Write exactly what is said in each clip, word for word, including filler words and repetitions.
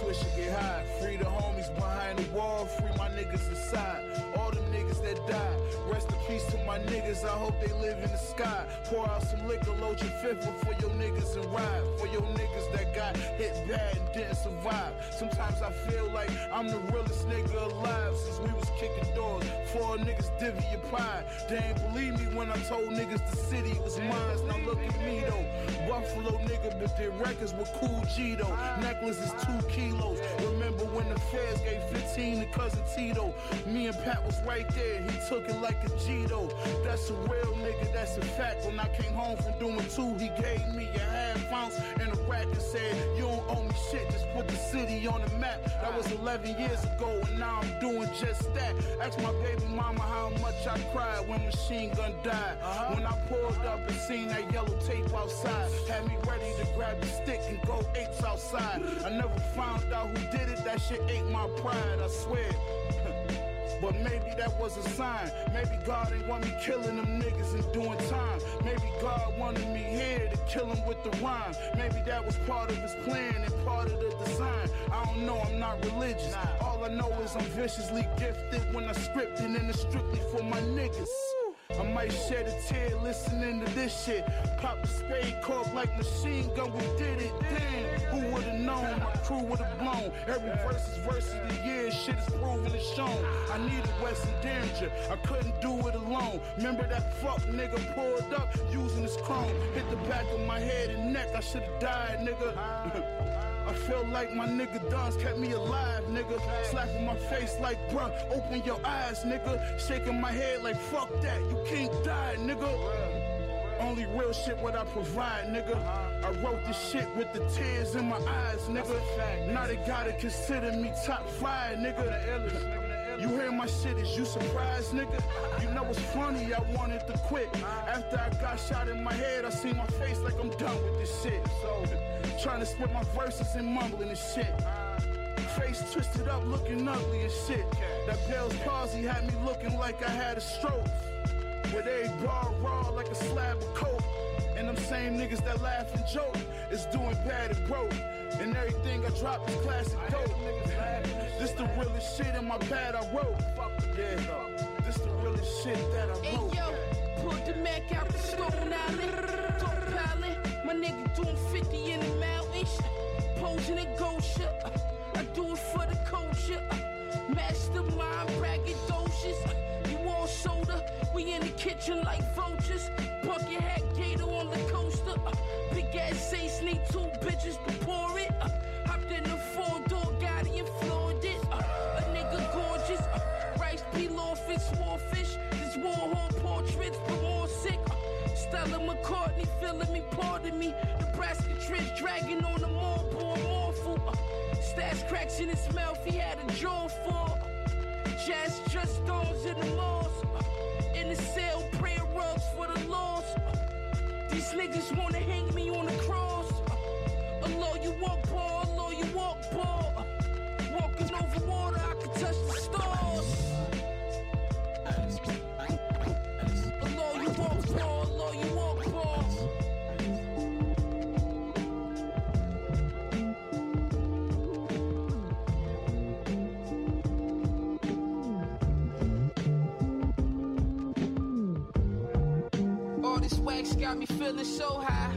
wish I get high. Free the homies behind the wall, free my niggas inside. All the niggas that died, rest in peace to my niggas, I hope they live in the sky. Pour out some liquor, load your fifth for your niggas and ride. For your niggas that got hit bad and didn't survive. Sometimes I feel like I'm the realest nigga alive since we was kicking doors. Four niggas divvy your pie. They ain't believe me when I told niggas the city was mine. Now look at me though, Buffalo nigga, but their records were Cool G though. Necklace is two kilos. Remember when the feds gave fifteen to cousin Tito? Me and Pat was right there, he took it like a Gito. That's a real nigga, that's a fact. When I came home from doing two, he gave me a half ounce and a rack and said, you don't owe me shit, just put the city on the map. That was eleven years ago and now I'm doing just that. Ask my baby mama how much I cried when Machine Gun died. Uh-huh. When I pulled up and seen that yellow tape outside, had me ready to grab the stick and go apes outside. I never found out who did it, that shit ate my pride, I swear. But maybe that was a sign. Maybe God ain't want me killing them niggas and doing time. Maybe God wanted me here to kill him with the rhyme. Maybe that was part of his plan and part of the design. I don't know, I'm not religious. All I know is I'm viciously gifted when I script it and it's strictly for my niggas. I might shed a tear listening to this shit. Pop a spade cork like Machine Gun, we did it. Damn, who would've known? My crew would've blown. Every verse is verse of the year, shit is proven and shown. I needed Weston Derringer, I couldn't do it alone. Remember that fuck nigga pulled up using his chrome. Hit the back of my head and neck, I should've died, nigga. I feel like my nigga Don's kept me alive, nigga. Slapping my face like, bruh, open your eyes, nigga. Shaking my head like, fuck that, you can't die, nigga. Only real shit what I provide, nigga. I wrote this shit with the tears in my eyes, nigga. Now they gotta consider me top five, nigga. You hear my shit, is you surprised, nigga? You know what's funny, I wanted to quit. After I got shot in my head, I see my face like I'm done with this shit. So, trying to split my verses and mumbling and shit. Face twisted up, looking ugly and shit. That Bell's palsy had me looking like I had a stroke. With every bar raw like a slab of coke. And them same niggas that laugh and joke is doing bad and broke. And everything I drop is classic dope. This the realest shit in my pad I wrote. Yeah, this the realest shit that I wrote. Hey yo, pulled the Mac out the Stone Island. Dope Island, my nigga doing fifty in the mountains. Posing in Gosha, I do it for the culture. Mastermind, braggadocious. You all soda, we in the kitchen like vultures. Bucket hat gator on the coaster. Big ass ace, need two bitches to pour it. Hopped in the four-door Gotti and floored it. A nigga gorgeous. Rice pilaf and swordfish. This Warhol portraits, but more sick. Stella McCartney feeling me, pardon me. Nebraska Trish dragging on the mall, poor morphle. Stash cracks in his mouth, he had a jaw for. Jazz just stones in the malls. In the cell, prayer rugs for the lost. These niggas wanna hang me on the cross. Allah, you walk ball, Allah, you walk ball. Walking over water, I can touch the stars. Allah, you walk ball, Allah, you walk ball. All this wax got me feeling so high.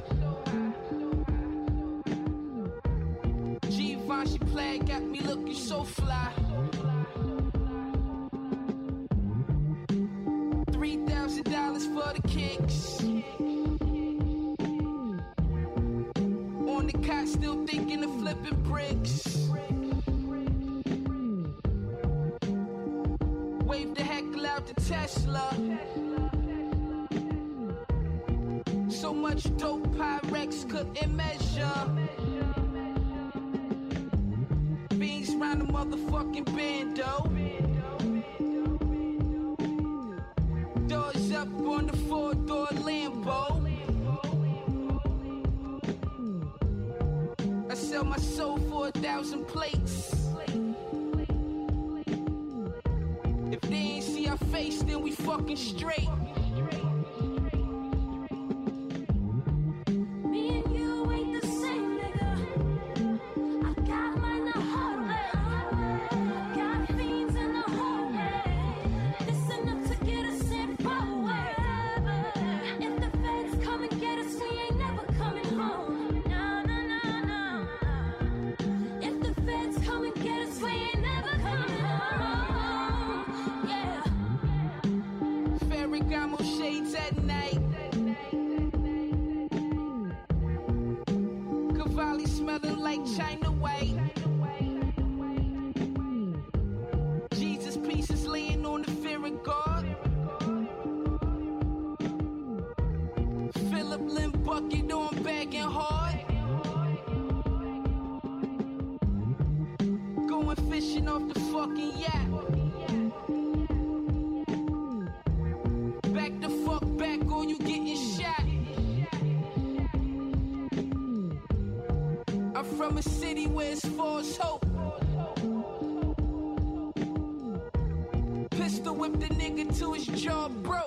Givenchy plaid got me looking so fly. Three thousand dollars for the kicks. On the cot, still thinking of flipping bricks. Wave the heckle out the Tesla. So much dope Pyrex couldn't measure. Beans round the motherfucking bando. Doors up on the four-door Lambo. I sell my soul for a thousand plates. If they ain't see our face, then we fucking straight. Me and you ain't the same, nigga. I got mine the hard from a city where it's false hope. Pistol whip the nigga till his jaw broke.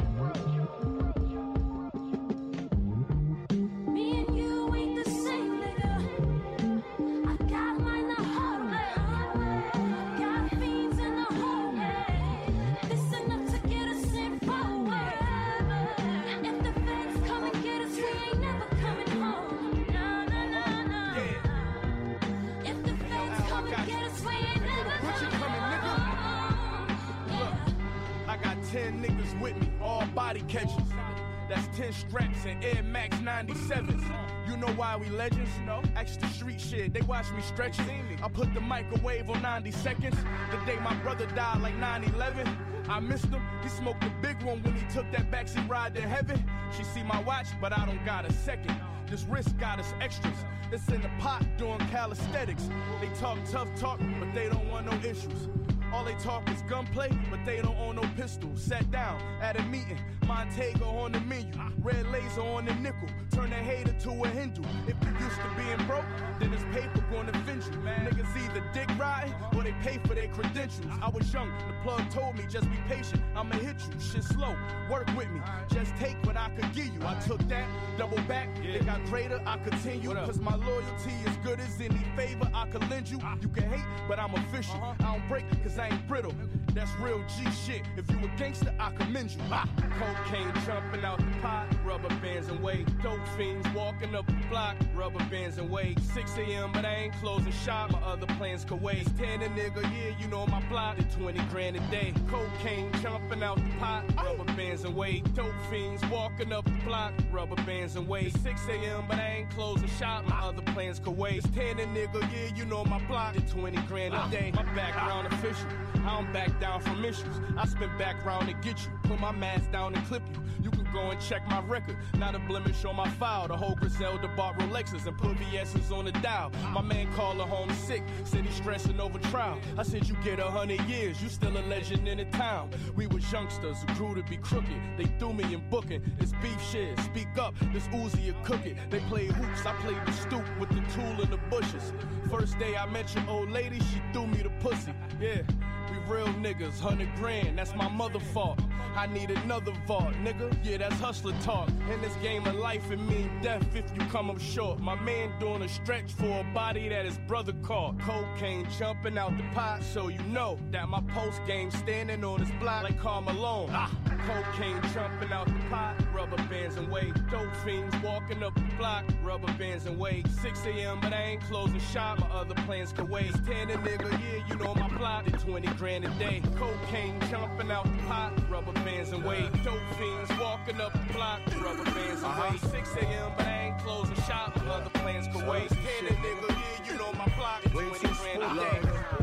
ten niggas with me, all body catchers. That's ten straps and Air Max ninety-sevens. You know why we legends? No. Extra street shit, they watch me stretch it. I put the microwave on ninety seconds. The day my brother died like nine eleven. I missed him, he smoked the big one when he took that backseat ride to heaven. She see my watch, but I don't got a second. This wrist got us extras. It's in the pot doing calisthenics. They talk tough talk, but they don't want no issues. All they talk is gunplay, but they don't own no pistol. Sat down at a meeting, Montego on the menu, red laser on the nickel, turn a hater to a Hindu. If you used to being broke, then this paper gonna offend you. Niggas either dick riding or they pay for their credentials. I was young, the plug told me just be patient, I'ma hit you, shit slow, work with me, just take what I could give you. I took that, double back, it got greater, I continue, cause my loyalty is good as any favor I could lend you. You can hate, but I'm official, I don't break cause I ain't brittle. That's real G shit. If you a gangster, I commend you. Ah. Cocaine jumping out the pot, rubber bands and weight. Dope fiends walking up the block, rubber bands and weight. six a.m. but I ain't closing shop. My other plans could wait. ten a nigga, yeah, you know my block. At twenty grand a day. Cocaine jumping out the pot, rubber bands and weight. Dope fiends walking up the block, rubber bands and weight. six a.m. but I ain't closing shop. My other plans could wait. ten a nigga, yeah, you know my block. At twenty grand a day. My background official. I don't back down from issues. I spin background to get you. Put my mask down and clip you. You can go and check my record. Not a blemish on my file. The whole Griselda bought Rolexes and put V S's on the dial. My man called her home sick. Said he's stressing over trial. I said you get a hundred years. You still a legend in the town. We was youngsters who grew to be crooked. They threw me in booking. It's beef shit. Speak up. This Uzi a cook it. They played hoops. I played the stoop with the tool in the bushes. First day I met your old lady, she threw me the pussy. Yeah. We real niggas, hundred grand, that's my mother fault. I need another vault, nigga, yeah, that's hustler talk. In this game of life, it mean death if you come up short. My man doing a stretch for a body that his brother caught. Cocaine jumping out the pot, so you know that my post game standing on his block like Karl Malone. Ah. Cocaine jumping out the pot, rubber bands and weight. Dope fiends walking up the block, rubber bands and weight. six a.m. but I ain't closing shop, my other plans could wait. ten a nigga, yeah, you know my block. At twenty grand a day. Cocaine jumping out the pot, rubber bands and weight. Dope fiends walking up the block, rubber bands and uh-huh. weight. six a.m. but I ain't closing shop, my other plans could wait. ten a nigga, yeah, you know my block. At twenty grand a day.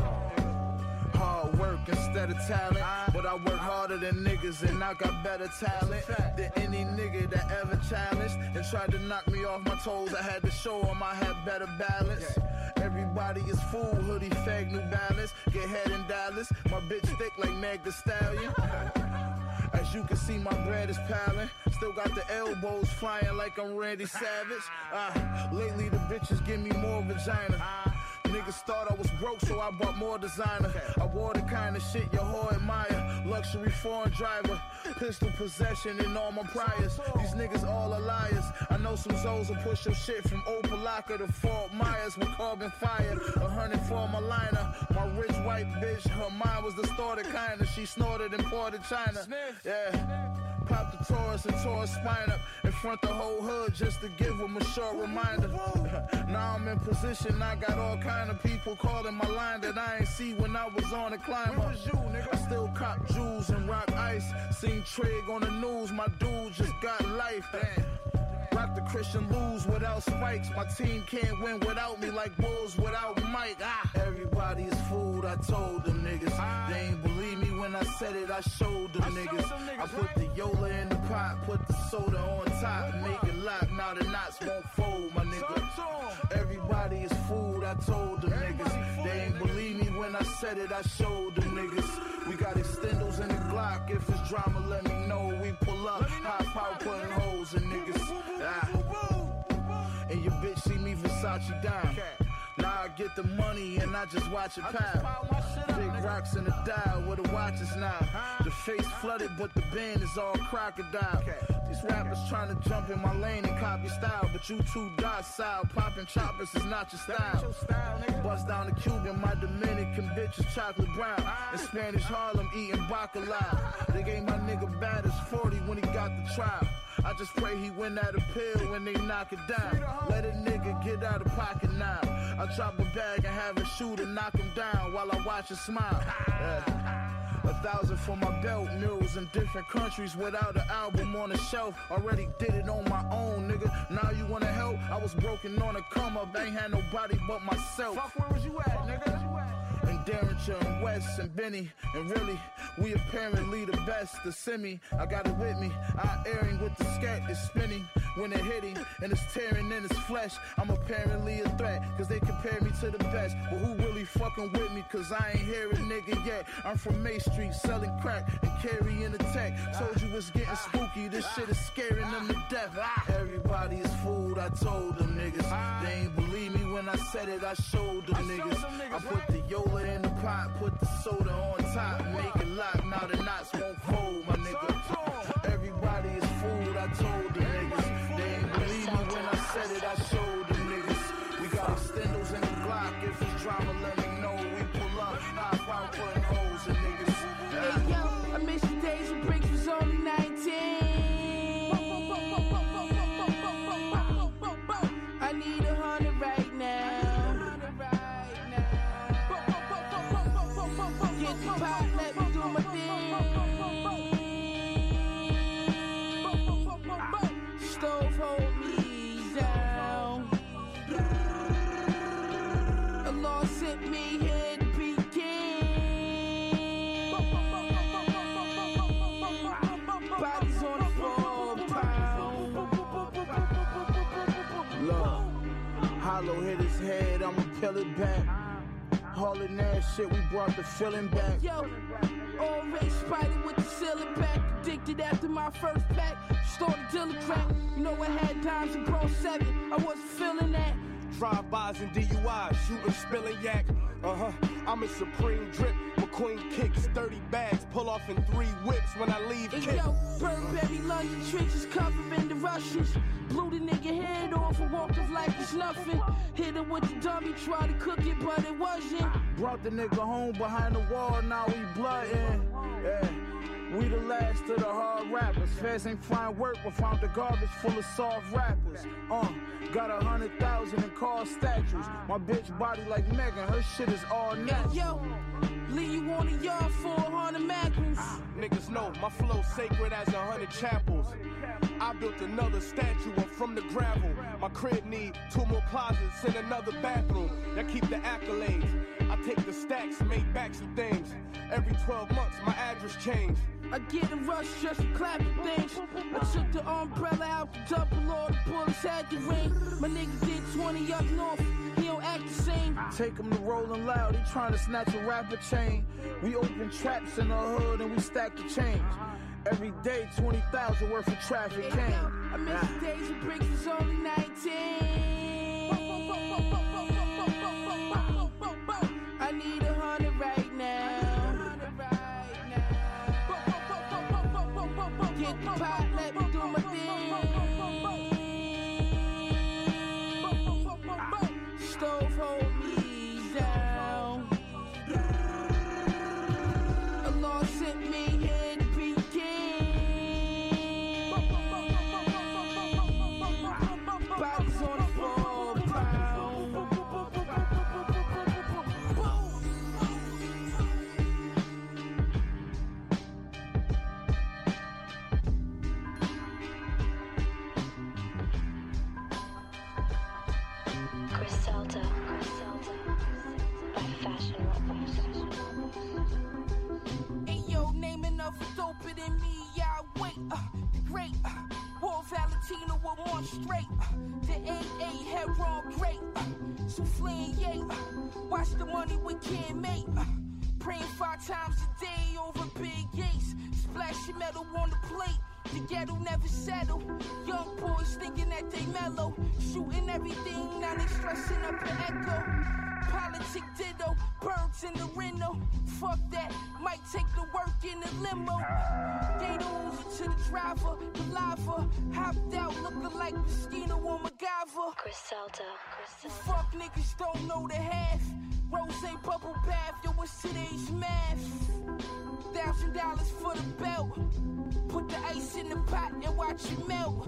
Hard work instead of talent, but I work harder than niggas and I got better talent than any nigga that ever challenged and tried to knock me off my toes. I had to show them I had better balance. Everybody is fool, hoodie, fag, New Balance. Get head in Dallas, my bitch thick like Meg Thee Stallion. As you can see, my bread is piling. Still got the elbows flying like I'm Randy Savage. Uh, lately the bitches give me more vagina. Niggas thought I was broke, so I bought more designer. I wore the kind of shit your whore admire. Luxury foreign driver, pistol possession in all my priors. These niggas all are liars. I know some Zoes will push your shit from Opalaka to Fort Myers with carbon fire. A hundred for my liner. My rich white bitch, her mind was distorted kinda. She snorted imported China. Yeah. Popped the Taurus and tore her spine up in front the whole hood just to give them a short reminder. Now I'm in position, I got all kind of people calling my line that I ain't see when I was on the climb up. You, nigga? I still cop jewels and rock ice. Seen Trig on the news, my dude just got life. Damn. Rock the Christian lose without spikes. My team can't win without me like Bulls without Mike. Ah. Everybody is fooled, I told them niggas. Ah. They ain't believe me when I said it, I showed them, I niggas. Showed them niggas. I put the Yola in the pot, put the soda on top, make it lock, now the knots won't fold, my nigga. Everybody is fooled, I told them niggas. They ain't believe me when I said it, I showed them niggas. We got extendos in the Glock, if it's drama let me know. We pull up, high power putting holes in niggas. Ah. And your bitch see me Versace down. I get the money and I just watch it pile. Big rocks in the dial where the watch is now. The face flooded, but the band is all crocodile. These rappers trying to jump in my lane and copy style, but you too docile. Popping choppers is not your style. Bust down the Cuban, my Dominican bitch is chocolate brown. In Spanish Harlem, eating bacalao. They gave my nigga Badders forty when he got the trial. I just pray he win that appeal when they knock it down. Let a nigga get out of pocket now. I drop a bag and have a shooter knock him down while I watch him smile. Yeah. A thousand for my belt, murals in different countries without an album on the shelf. Already did it on my own, nigga. Now you wanna help? I was broken on a come up, ain't had nobody but myself. Fuck, where was you at, nigga? And Derringer and West and Benny, and really, we apparently the best. The semi, I got it with me. Our airing with the scat is spinning when it hit him, and it's tearing in his flesh. I'm apparently a threat, cause they compare me to the best. But who really fucking with me, cause I ain't hear a nigga yet. I'm from May Street, selling crack and carrying the tech. Told you it's getting spooky, this shit is scaring them to death. Everybody is fooled, I told them niggas. They ain't believe me when I said it, I showed them niggas. I put the Yola in the pot, put the soda on top, make it lock, now the knots won't fold, my nigga. Everybody is fooled, I told them niggas. They ain't believe me when I said it, I showed them niggas. We got extendos in the Glock, if it's drama, let me know. We pull up, hop out, putting holes in niggas. Hey yo, I miss the days when Bricks was only nineteen. I need a hundred right now. Get the pot, let me do my thing. Stove hold me down. The Lord sent me here to be king. Bodies on the floor, pound. Look, Hollow hit his head, I'ma peel it back. Hauling that shit, we brought the feeling back. Yo, already spider with the ceiling back. Addicted after my first pack. Started dealing crack. You know I had dimes and bro seven. I wasn't feeling that. Drive-bys and D U Is, shooting, spilling yak. Uh-huh, I'm a supreme drip. McQueen kicks, thirty bags, pull off in three whips when I leave. Hey kick. yo, Burberry, London trenches covered in the Russians. Blew the nigga head off and walked off like it's nothing. Hit him with the dummy, tried to cook it, but it wasn't. Brought the nigga home behind the wall, now we bloodin'. Yeah. We the last of the hard rappers. Feds ain't find work, but found the garbage full of soft rappers. Uh, got a hundred thousand in car statues. My bitch body like Megan, her shit is all natural. Hey yo, leave you on the yard for a hundred macros. Niggas know my flow sacred as a hundred chapels. I built another statue up from the gravel. My crib need two more closets and another bathroom. That keep the accolades. I take the stacks and make back some things. Every twelve months my address changed. I get a rush just for clapping things. I took the umbrella out the double, all the bullets had the ring. My nigga did twenty up north, he don't act the same. Take him to Rolling Loud, he tryna snatch a rapper chain. We open traps in the hood and we stack the change. Every day, twenty thousand worth of traffic came. Hey, I miss the days when Bricks was only nineteen. I need a hundred right now. Get the pot, let me do my thing. Stove hold me down. The Lord sent me here to be king. Bodies on the floor, pound. Griselda, Griselda, by Fashion Rovers. Hey yo, name enough is doper than me, yeah, wait, uh, great, uh, War Valentino with one straight, uh, the A A head wrong great, uh, souffle and yay, uh, watch the money we can't make, uh, praying five times a day over big gates, splashing metal on the plate, the ghetto never settle. Young boys thinking that they mellow. Shooting everything, now they stressing up an echo. Politic ditto, birds in the Reno. Fuck that, might take the work in the limo. Gave the Uzi to the driver, the lava. Hopped out looking like Moschino or MacGyver. Griselda, Griselda. Fuck niggas don't know the half. Rose bubble bath, yo, what's today's math? Thousand dollars for the belt. Put the ice in the pot and watch it melt.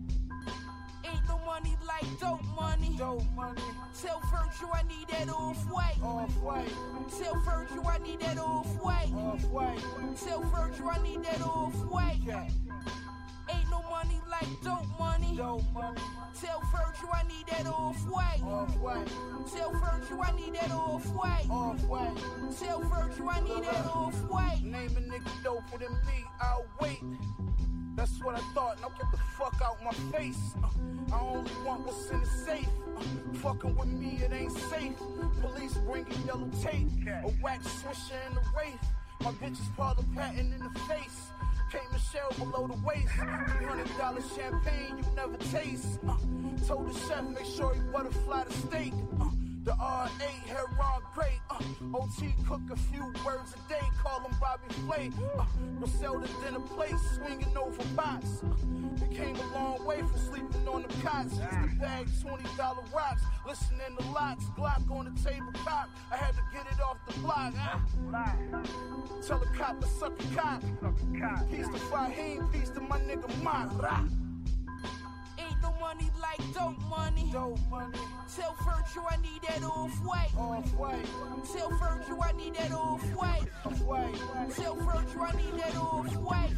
Ain't no money like dope money. Dope money. Tell Virgil I need that off-white. Off-white. Tell Virgil I need that off-white. Off-white. Tell Virgil I need that off-white. Yeah. Ain't no money like dope money. Dope money. Tell Virgil I need that off-white. Off-white. Tell Virgil I need that off-white. Off-white. Tell Virgil I need that off-white. Name a nigga doper than me, I'll wait. That's what I thought, now get the fuck out my face. Uh, I only want what's in the safe. Uh, fucking with me, it ain't safe. Police bringing yellow tape. A wax swisher in the wraith. My bitch is Paula Patton in the face. Kate Michelle below the waist. three hundred dollars champagne you never taste. Uh, told the chef, make sure he butterfly the steak. Uh, the R eight, hair raw great. Uh, O T cook a few words a day, call him Bobby Flay. Uh, Griselda dinner plate, swinging over box. Uh, we came a long way from sleeping on the cots. Used to bag twenty dollar rocks, listening to lots. Glock on the tabletop, I had to get it off the block. Ah. Tell a cop to suck a cop. Peace to Fahim, peace to my nigga Mara. Ain't no money like dope money. Dope money. Tell Virgil I need that off-white. Off-white. Tell Virgil I need that off-white. Off-white. Tell Virgil I need that off-white.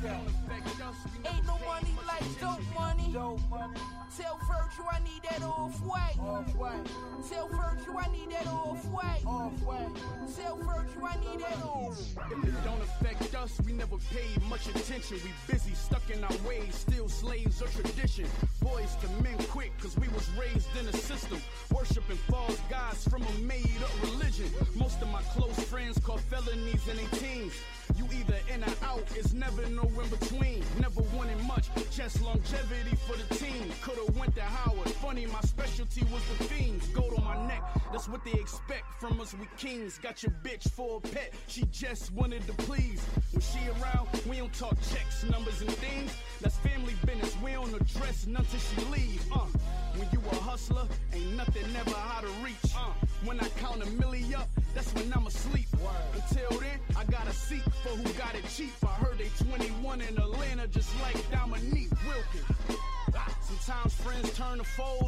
Ain't no money like dope money. Dope money. Tell Virgil I need that off-white. Off-white. Tell Virgil I need that off-white. Off-white. Tell Virgil I need that off. If it don't affect us, we never paid much attention. We busy, stuck in our ways, still slaves of tradition. Boys to men quick, cause we was raised in a system. Worshipping false gods from a made up religion. Most of my close friends caught felonies in their teens. You either in or out, it's never no in between. Never wanted much, just longevity for the team. Could've went to Howard, funny my specialty was the fiends. Gold on my neck, that's what they expect from us, we kings. Got your bitch for a pet, she just wanted to please. When she around, we don't talk checks, numbers and things. That's family business, we don't address none till she leave. Uh, when you a hustler, ain't nothing never how to reach. Uh, when I count a milli up, that's when I'm asleep. Until then, I gotta seek for who got it cheap. I heard they twenty-one in Atlanta, just like Dominique Wilkins. Sometimes friends turn to foes.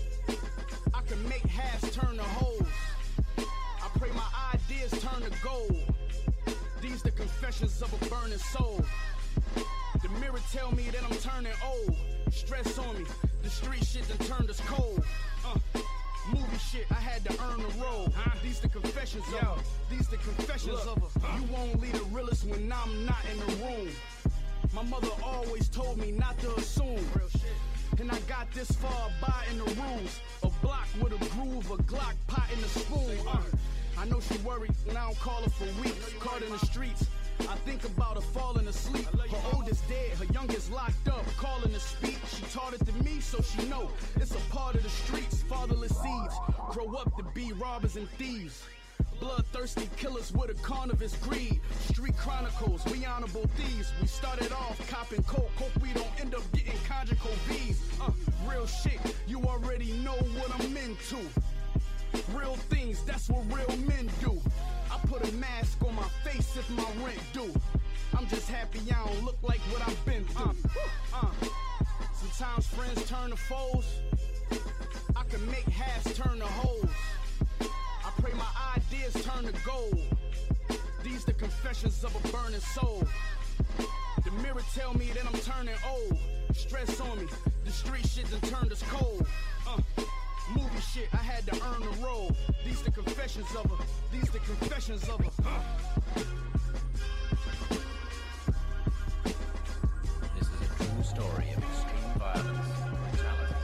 I can make halves turn to hoes. I pray my ideas turn to gold. These the confessions of a burning soul. The mirror tell me that I'm turning old. Stress on me, the street shit done turned us cold. Uh, movie shit, I had to earn the role. Huh? These the confessions Yo. of her. These the confessions Look. of her. Huh? You won't leave the realest when I'm not in the room. My mother always told me not to assume. Real shit. And I got this far by in the rules. A block with a groove, a Glock pot in the spoon. Uh, I know she worried when I don't call her for weeks. Caught in the streets. I think about her falling asleep. Her oldest dead, her youngest locked up, calling to speak. She taught it to me, so she know it's a part of the streets. Fatherless seeds grow up to be robbers and thieves. Bloodthirsty killers with a carnivorous greed. Street chronicles, we honorable thieves. We started off copping coke, hope we don't end up getting conjugal V's. Uh, real shit, you already know what I'm into. Real things, that's what real men do. I put a mask on my face if my rent due. I'm just happy I don't look like what I've been through. Uh, uh. Sometimes friends turn to foes. I can make halves turn to hoes. I pray my ideas turn to gold. These the confessions of a burning soul. The mirror tell me that I'm turning old. Stress on me, the street shit done turned us cold. Uh. Movie shit, I had to earn the role. These the confessions of her. These the confessions of her. Uh. This is a true story of extreme violence and brutality.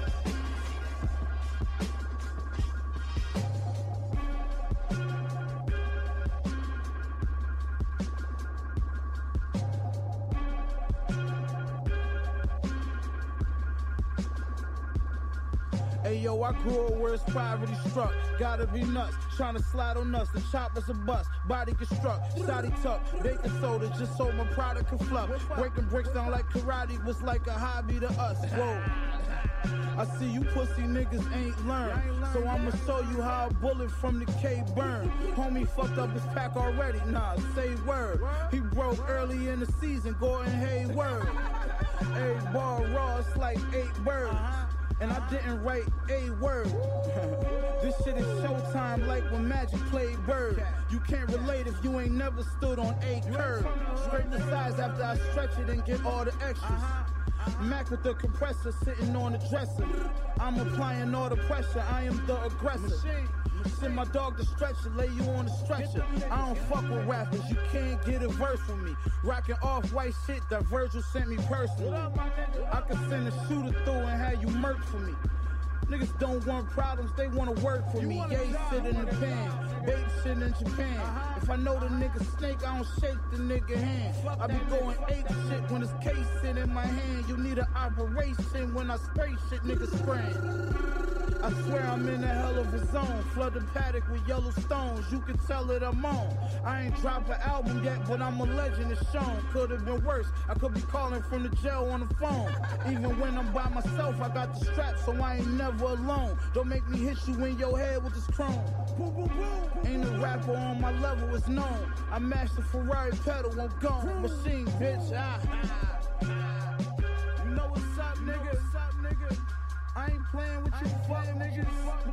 Hey yo, I grew up where it's poverty struck. Gotta be nuts, trying to slide on us. The chopper's a bust, body construct, shoddy tuck, baking soda, just so my product could fluff. Breaking bricks down like karate was like a hobby to us. Whoa. I see you pussy niggas ain't learned, so I'ma show you how a bullet from the K burn. Homie fucked up his pack already, nah, say word. He broke early in the season, Gordon Hayward. Every ball raw, it's like eight birds. And I didn't write a word. This shit is showtime like when Magic played Bird. You can't relate if you ain't never stood on a curve. Scrape the sides after I stretch it and get all the extras. Mac with the compressor sitting on the dresser. I'm applying all the pressure, I am the aggressor. Send my dog to stretcher, lay you on the stretcher. I don't fuck with rappers, you can't get a verse from me. Rockin' off-white shit that Virgil sent me personally. I could send a shooter through and have you murk for me. Niggas don't want problems, they wanna work for me. Yay, sit in the pan, babe shit in Japan. If I know the nigga snake, I don't shake the nigga hand. I be going ape shit when it's casing in my hand. You need an operation when I spray shit, niggas spraying. I swear I'm in a hell of a zone. Flood the paddock with yellow stones. You can tell it I'm on. I ain't dropped an album yet, but I'm a legend. It's shown. Could have been worse. I could be calling from the jail on the phone. Even when I'm by myself, I got the strap, so I ain't never alone. Don't make me hit you in your head with this chrome. Boom, boom, boom. Ain't a rapper on my level, it's known. I mashed the Ferrari pedal, I'm gone. Machine, bitch. Ah, ah, ah. You know what's up, nigga? What's up, nigga? I ain't playing with you, fuck niggas.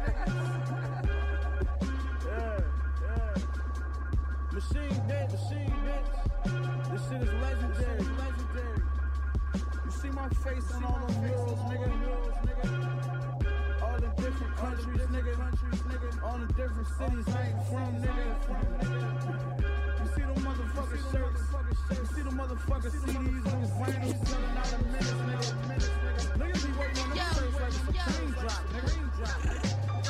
Yeah, yeah. Machine, bitch, machine, bitch. This shit is legendary, legendary. You see my face on all them murals, nigga. All the different countries, nigga. All the different cities I ain't from, nigga. You see them motherfucking shirts. You see the motherfucking C Ds on the vinyl selling out in minutes, nigga. Niggas be waiting on them shirts like it's a cream drop, nigga.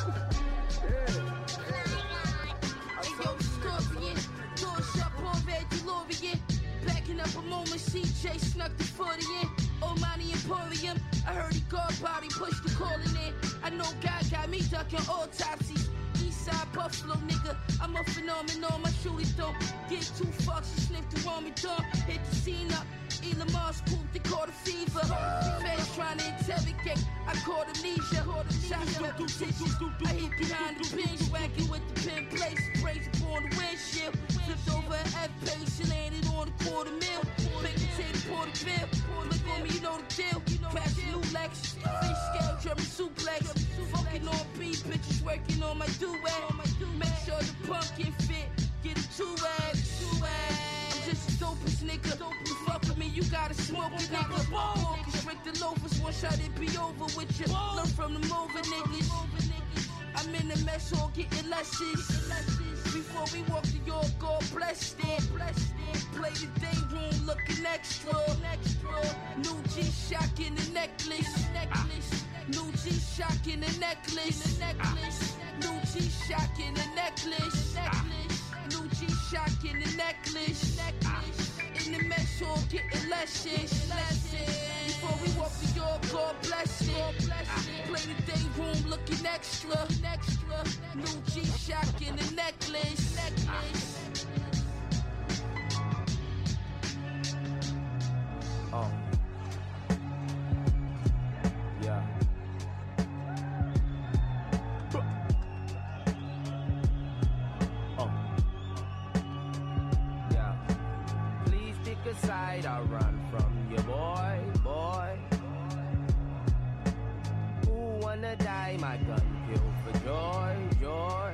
Yeah. Hey yo, Scorpion, door shut, Paul Red DeLorean. Backing up a moment, C J snuck the forty in. Omani Emporium, I heard he guard body, pushed the calling in. I know God got me ducking autopsies. Eastside Buffalo, nigga, I'm a phenomenon. My shooting don't get too fucked. She sniffed the warm door, hit the scene up. Elon Musk pooped, they caught a fever. Feds trying to interrogate, I caught amnesia. Shots went through tissues, I hit behind the bench, whacking with the pin place, sprays upon the windshield. Flipped over an F-pace, she landed on a quarter mil. Baked potato, porterville, look on me, you know the deal. Crash new Lex, fish scale, German suplex. Fucking on beat, bitches working on my do-rag. Make sure the pumpkin fit, get a two-rag. I'm just a dopest nigga. You fuck with me, you gotta smoke it, nigga. Orchestrate the loafers, one shot it be over with you. Learn from the moving niggas. I'm in the mess hall getting lessons. Before we walk to your God bless it. Play the day room looking extra. New G-Shock in the necklace. New G-Shock in the necklace. New G-Shock in the necklace. New G-Shock in the necklace. In the mess hall getting lessons. Before we walk to your God bless it. Play the day room looking extra. New G-Shock in the necklace. Oh. Yeah. Oh. Yeah. Please pick a side or run from your boy, boy. Who wanna die? My gun kill for joy, joy.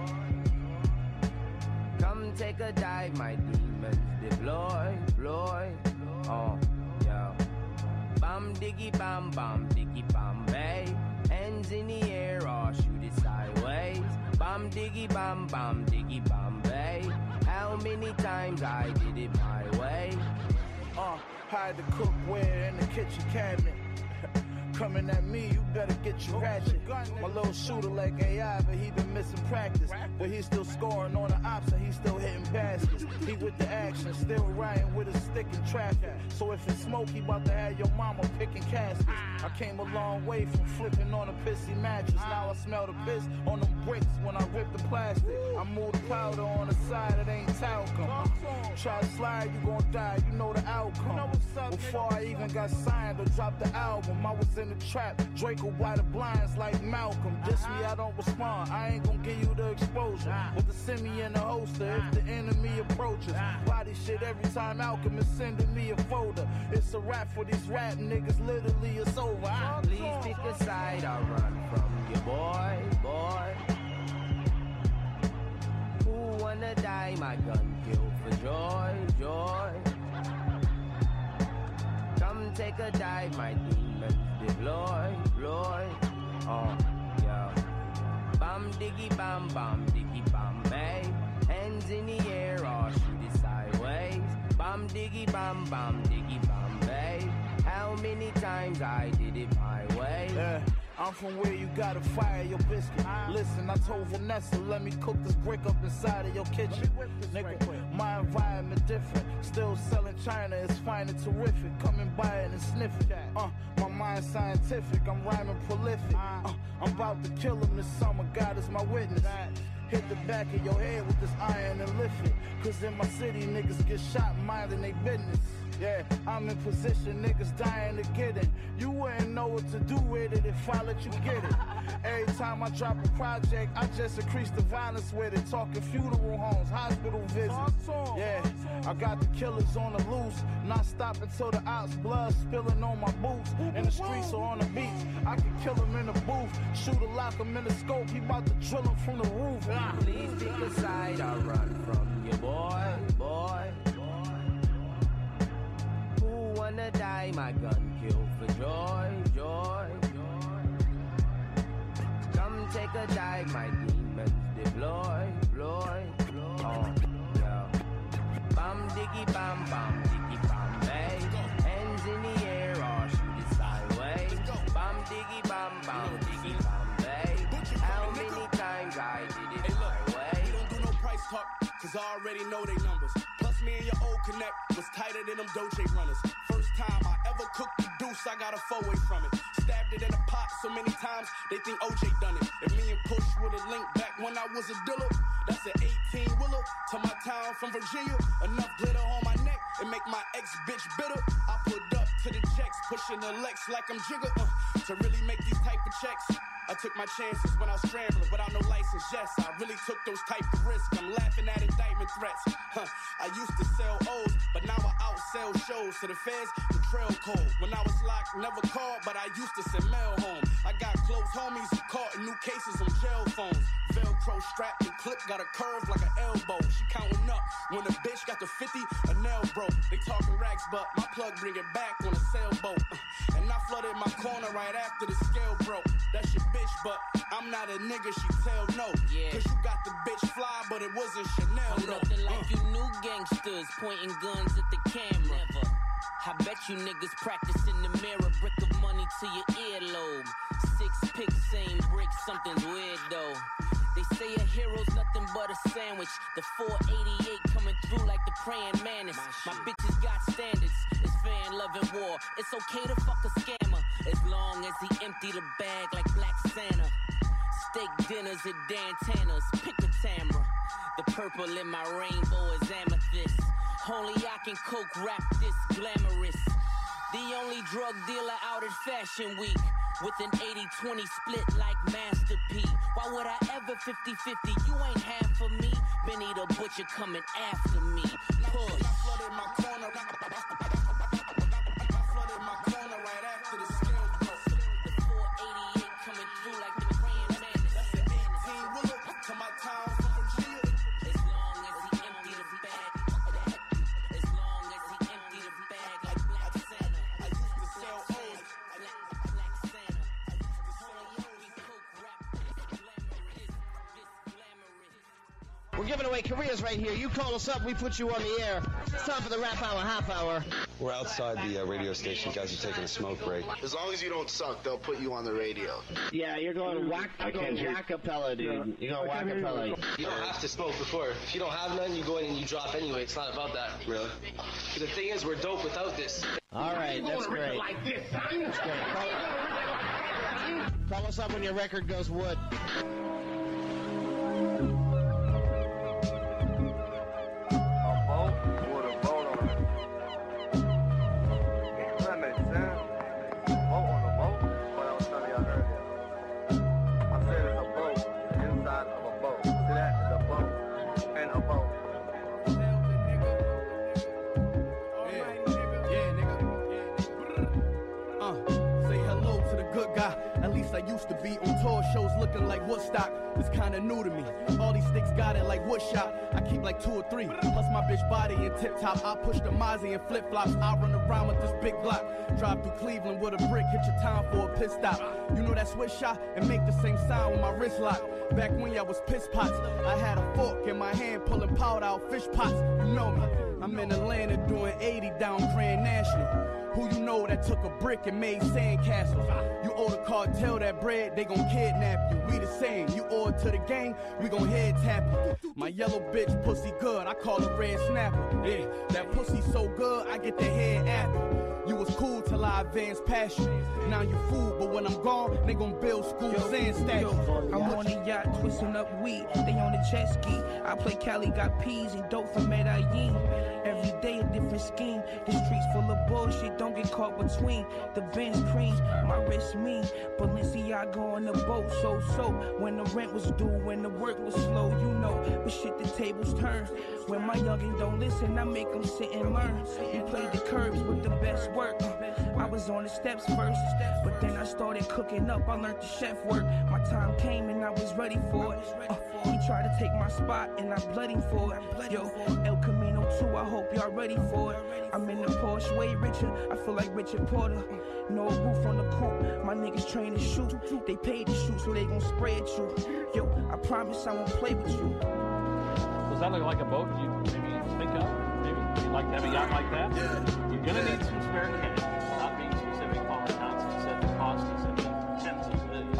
Come take a dive, my demons deploy, deploy. Oh, yeah. Bam diggy bam bam diggy bam bay. Hands in the air or shoot it sideways. Bam diggy bam bam diggy bam bay. How many times I did it my way? Uh, hide the cookware in the kitchen cabinet. coming at me, you better get your ratchet. My little shooter like A I, but he been missing practice. But he's still scoring on the ops and he's still hitting baskets. He with the action, still riding with a stick in traffic. So if it's smoke, he about to have your mama picking caskets. I came a long way from flipping on a pissy mattress. Now I smell the piss on them bricks when I rip the plastic. I move the powder on the side, it ain't talcum. Try to slide, you gon' die, you know the outcome. Before I even got signed or dropped the album, I was in the trap, Draco by the blinds like Malcolm. Diss me, I don't respond, I ain't gon' give you the exposure. With the semi in the holster, if the enemy approaches. Body shit every time Alchemist sending me a folder. It's a rap for these rap niggas, literally it's over. I Please pick a side, I'll run from you, boy, boy. Who wanna die, my gun kill for joy, joy. Come take a dive, my demons deploy, deploy. Oh, yeah. Bam diggy bam bam diggy bam bay. Hands in the air or shoot it sideways. Bam diggy bam bam diggy bam bay. How many times I did it my way? Yeah. I'm from where you gotta fire your biscuit. Listen, I told Vanessa, let me cook this brick up inside of your kitchen. Nigga, my environment different. Still selling China, it's fine and terrific. Coming by it and sniff it. Uh, my mind scientific, I'm rhyming prolific. Uh, I'm about to kill him this summer, God is my witness. Hit the back of your head with this iron and lift it. Cause in my city, niggas get shot minding they business. Yeah, I'm in position, niggas dying to get it. You wouldn't know what to do with it if I let you get it. Every time I drop a project, I just increase the violence with it. Talking funeral homes, hospital visits. Yeah, I got the killers on the loose. Not stopping till the ops blood spilling on my boots. In the streets or on the beach, I can kill him in the booth. Shoot a lock him in the scope, he about to drill him from the roof. Please pick a side, I'll run from you, boy, boy. Who wanna die, my gun kill for joy, joy, joy. Come take a dive, my demons deploy, deploy, deploy. Oh, yeah. Bam diggy bam bam diggy bam bay. Hands in the air or shoot it sideways. Bam diggy bam bam diggy bam bay. How many times I did it my way? We don't do no price talk, cause I already know they numbers. Plus me and your old connect was tighter than them Dolce runners. First time I ever cooked the deuce, I got a four-way from it. Stabbed it in a pot so many times, they think O J done it. If me and Push would've linked back when I was a dealer, that's an eighteen-wheeler to my town from Virginia. Enough glitter on my neck and make my ex-bitch bitter. I put up to the checks, pushing the Lex like I'm Jigger. Uh, to really make these type of checks, I took my chances when I was scrambling without no license, yes. I really took those type of risks. I'm laughing at indictment threats. Huh. I used to sell O's, but now I outsell shows to the feds, the trail code. When I was locked, never called, but I used to send mail home. I got close homies who caught in new cases on jail phones. Velcro strapped and clip got a curve like an elbow. She counting up when a bitch got the fifty, a nail broke. They talking racks, but my plug bring it back on a sailboat. And I flooded my corner right after the scale broke. That's your bitch, but I'm not a nigga, she tell no. Yeah. Cause you got the bitch fly, but it wasn't Chanel. I'm nothing like uh. you new gangsters pointing guns at the camera. Never. I bet you niggas practicing the mirror, brick of money to your earlobe. Six picks, same brick, something's weird though. They say a hero's nothing but a sandwich. The four eighty-eight coming through like the praying mantis. My, My bitches got standards. It's fan loving war. It's okay to fuck a scammer as long as he empty the bag like Black Santa. Steak dinners at Dantana's. Pick a Tamra. The purple in my rainbow is amethyst. Only I can coke rap this glamorous. The only drug dealer out at Fashion Week. With an eighty twenty split like Master P. Why would I ever fifty fifty? You ain't half of me. Benny the Butcher coming after me. Push. I flooded my corner. I flooded my corner right after the scale broke. The four eighty-eight coming through like the praying man. That's an eighteen-wheeler to my town from Virginia. As long as he empty the bag. As long as he empty the bag like Black Santa. I used to sell O's. We're giving away careers right here. You call us up, we put you on the air. It's time for the Rap Hour Half Hour. We're outside the uh, radio station. Guys are taking a smoke break. As long as you don't suck, they'll put you on the radio. Yeah, you're going whack. You're going whack-a-pella, dude. You're going whack-a-pella. You don't have to smoke before. If you don't have none, you go in and you drop anyway. It's not about that. Really? But the thing is, we're dope without this. All right, that's great. That's great. Call us up when your record goes wood. At least I used to be on tour shows looking like Woodstock. It's kinda new to me. All these sticks got it like woodshop. I keep like two or three. Plus my bitch body in tip top. I push the Mozzie and flip flops. I run around with this big block. Drive through Cleveland with a brick. Hit your town for a pit stop. You know that switch shot and make the same sound with my wrist lock. Back when y'all was piss pots, I had a fork in my hand pulling powder out fish pots. You know me. I'm in Atlanta doing eighty down Grand National. Who you know that took a brick and made sandcastles? You owe the cartel that bread, they gon' kidnap you. We the same, you owe it to the gang, we gon' head tap you. My yellow bitch pussy good, I call her red snapper. Yeah, that pussy so good, I get the head apple. You was cool till I advanced past you. Now you fool, but when I'm gone, they gon' build schools and statues. I'm on a yacht, twisting up weed. They on the jet ski. I play Cali, got peas and dope from Medellin. Every day a different scheme. The streets full of bullshit, don't get caught between. The Benz cream, my wrist mean. Balenciaga on the boat, so so. When the rent was due, when the work was slow, you know. But shit, the tables turn. When my youngin' don't listen, I make them sit and learn. We played the curbs with the best work. I was on the steps first, but then I started cooking up. I learned the chef work. My time came and I was ready for it. Uh, he tried to take my spot and I bled him for it. Yo, El Camino too, I hope y'all ready for it. I'm in the Porsche way richer, I feel like Richard Porter. No roof on the coupe, my niggas train to shoot. They paid to shoot, so they gon' spray at you. Yo, I promise I won't play with you. Does that look like a boat you maybe think of? Maybe you'd like to have a yacht like that? Yeah. You're gonna need some spare cash. Not being specific, Paul, not specific cost, specific tens of millions.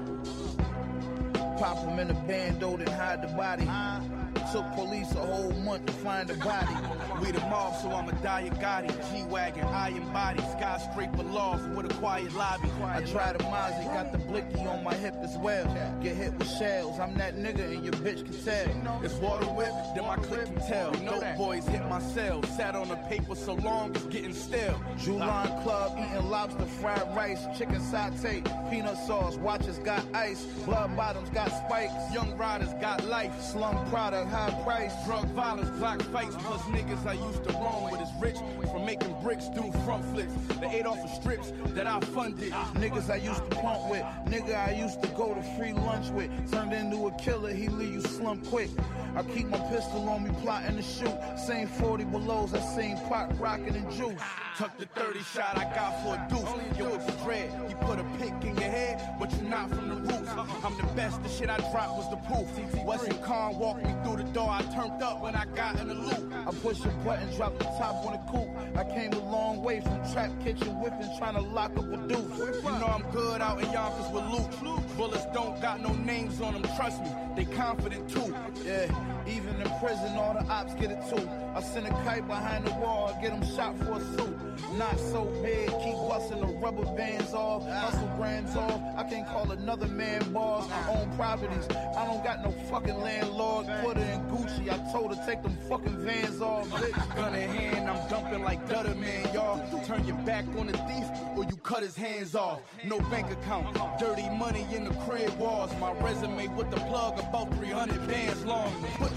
Uh, pop them in a bando and hide the body. Uh, Took police a whole month to find a body. We the mob, so I'ma die a Gotti. G-Wagon, iron body, skyscraper loft with a quiet lobby. I tried a Mozzie, got the blicky on my hip as well. Get hit with shells, I'm that nigga and your bitch can tell. It's water whip, then my click can tell. Dope boys hit my cell, sat on the paper so long it's getting stale. Julian Club, eating lobster, fried rice, chicken satay, peanut sauce, watches got ice, blood bottoms got spikes, young riders got life, slum product, high price, drug violence, block fights, plus niggas I used to roam with is rich from making bricks do front flips. They ate off of strips that I funded. Niggas I used to pump with, nigga I used to go to free lunch with, turned into a killer, he leave you slump quick. I keep my pistol on me, plotting to shoot. Same forty belows I seen pop, rockin' and juice. Tuck the thirty shot I got for a deuce. Yo, it's dread. You put a pick in your head, but you're not from the roots. I'm the best, the shit I dropped was the proof. Weston Khan walked me through the door, I turned up when I got in the loop. I pushed a button, dropped the top on the coupe. I came a long way from trap kitchen whipping, trying to lock up a deuce. You know I'm good out in Yonkers with loot. Bullets don't got no names on them, trust me, they confident too. Yeah, even in prison, all the ops get it too. I send a kite behind the wall, get them shot for a suit. Not so big, keep busting the rubber bands off, hustle grams off. I can't call another man boss. I own properties, I don't got no fucking landlord. Put her in Gucci, I told her take them fucking vans off. Gun in hand, I'm dumping like Dutter Man, y'all. Turn your back on the thief or you cut his hands off. No bank account, dirty money in the crib walls. My resume with the plug about three hundred bands long. Put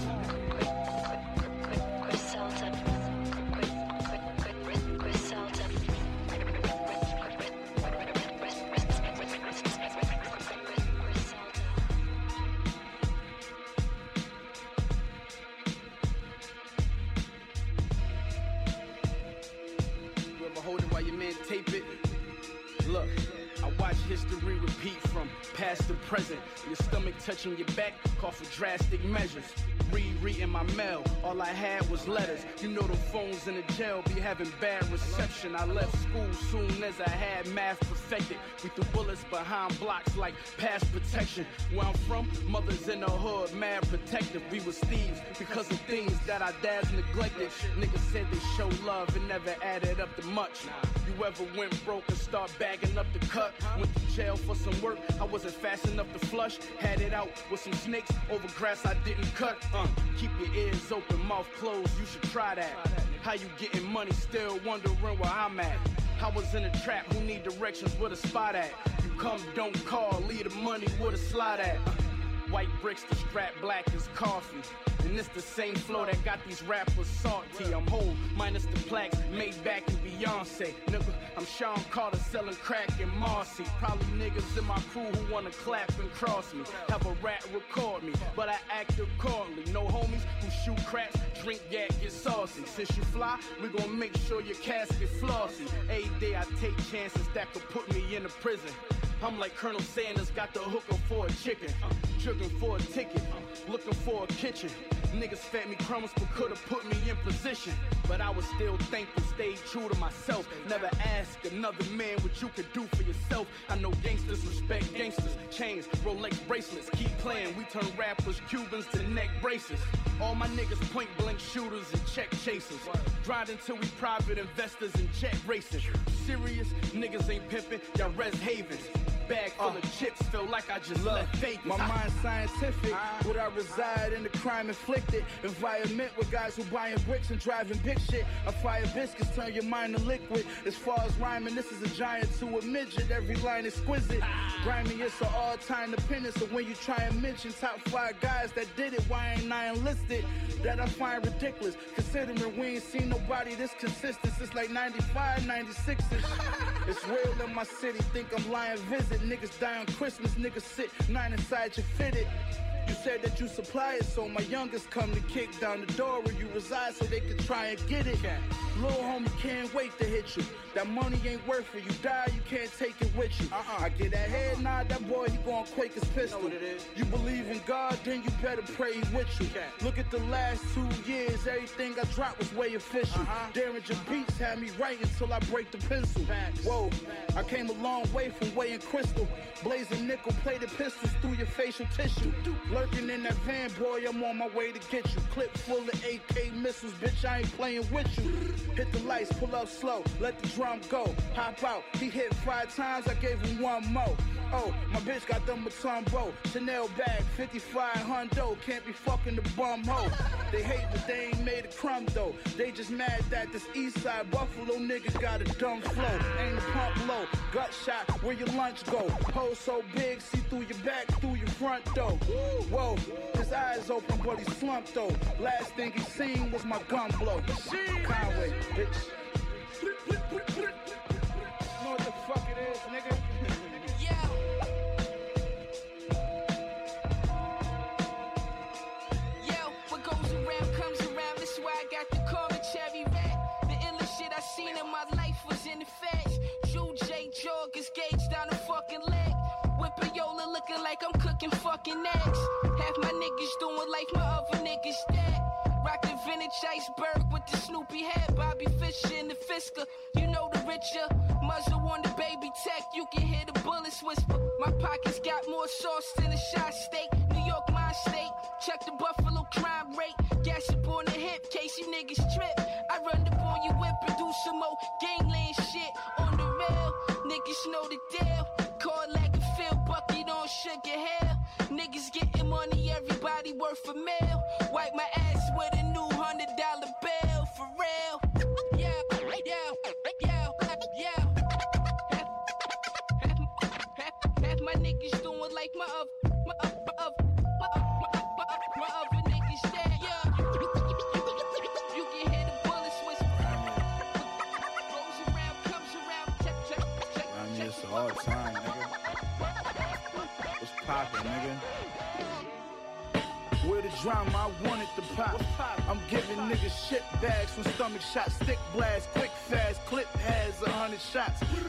I watch history repeat from past to present. Your stomach touching your back, call for drastic measures. Re-reading my mail, all I had was letters. You know the phones in the jail be having bad reception. I left school soon as I had math perfected. We threw bullets behind blocks like past protection. Where I'm from, mothers in the hood, mad protective. We was thieves because of things that our dads neglected. Niggas said they show love and never added up to much. You ever went broke and start bagging up the cut? Went to jail for some work, I wasn't fast enough to flush. Had it out with some snakes over grass I didn't cut. Uh, keep your ears open, mouth closed, you should try that. How you getting money, still wondering where I'm at. I was in a trap, who need directions, where the spot at? You come, don't call, leave the money, where the slide at? Uh, white bricks, the strap black as coffee. And it's the same flow that got these rappers salty. I'm whole, minus the plaques, made back in Beyonce. Nigga, I'm Sean Carter selling crack in Marcy. Probably niggas in my crew who wanna clap and cross me. Have a rat record me, but I act accordingly. No homies who shoot craps, drink yak, get saucy. Since you fly, we gon' make sure your casket flossy. Every day I take chances that could put me in a prison. I'm like Colonel Sanders, got the hooker for a chicken. Triggering for a ticket, looking for a kitchen. Niggas fed me crumbs but could've put me in position. But I was still thankful, stayed true to myself. Never ask another man what you could do for yourself. I know gangsters respect gangsters. Chains, Rolex bracelets, keep playing. We turn rappers, Cubans to neck braces. All my niggas point blank shooters and check chasers. Grind until we private investors and jet racing. Serious niggas ain't pimping, y'all res havens. Bag full uh, of chips, feel like I just left Vegas. My mind scientific, would I reside in the crime inflicted? Environment with guys who buying bricks and driving big shit. I fire biscuits, turn your mind to liquid. As far as rhyming, this is a giant to a midget. Every line exquisite. Grimy, it's an all-time dependence. So when you try and mention top five guys that did it, why ain't I enlisted? That I find ridiculous, considering we ain't seen nobody this consistent since like ninety-five, ninety-six-ish. It's real in my city, think I'm lying visit. Niggas die on Christmas, niggas sit nine inside your fitted. You said that you supply it, so my youngest come to kick down the door where you reside so they can try and get it. Little homie can't wait to hit you. That money ain't worth it. You die, you can't take it with you. Uh-uh. I get that head nod, that boy, he gon' quake his pistol. You know what it is? You believe in God, then you better pray he with you. Okay. Look at the last two years, everything I dropped was way official. Uh-huh. Derringer Beats had me writing till I break the pencil. Facts. Whoa, I came a long way from weighing crystal. Blazing nickel plated pistols through your facial tissue. Lurking in that van, boy, I'm on my way to get you. Clip full of A K missiles, bitch, I ain't playing with you. Hit the lights, pull up slow, let the drum go. Hop out, he hit five times, I gave him one more. Oh, my bitch got them Matumbo, Chanel bag, fifty-five hundo. Can't be fucking the bum hoe. They hate, but they ain't made a crumb though. They just mad that this east side Buffalo nigga got a dumb flow. Ain't a pump low, gut shot, where your lunch go? Hole so big, see through your back, through your front door. Whoa, his eyes open, but he slumped though. Last thing he seen was my gun blow. Conway, bitch. You know what the fuck it is, nigga? Yeah. Yo, what goes around comes around. That's why I got the call a cherry rat. The illest shit I seen in my life was in the feds. Drew J. Joggers gauge down the fucking leg. Whipping Yola looking like I'm cooking fucking eggs. Half my niggas doing like my other niggas dead. Rockin' vintage iceberg with the Snoopy hat. Bobby Fischer in the Fisker. You know the richer. Muzzle on the baby tech. You can hear the bullets whisper. My pockets got more sauce than a shot steak. New York, my state. Check the Buffalo crime rate. Gas up on the hip. Case you niggas trip. I run up on you whip and do some more gangland shit. On the rail. Niggas know the deal. Call like a Phil bucket on sugar hair. Niggas getting money, everybody worth a meal. Wipe my ass with a new hundred dollar bill, for real. Yeah, yeah, yeah, yeah. Half, half, half, half my niggas doing like my other, my other, my other, my other, my, my other niggas dead. Yeah, you can hear the bullets whisper. Goes around, comes around. Check, check, check, I check. miss all the time, nigga. What's poppin', nigga? Where the drama, I want it to pop. I'm giving niggas shit bags from stomach shots, stick blasts, quick fast, clip has a hundred shots. Peace to the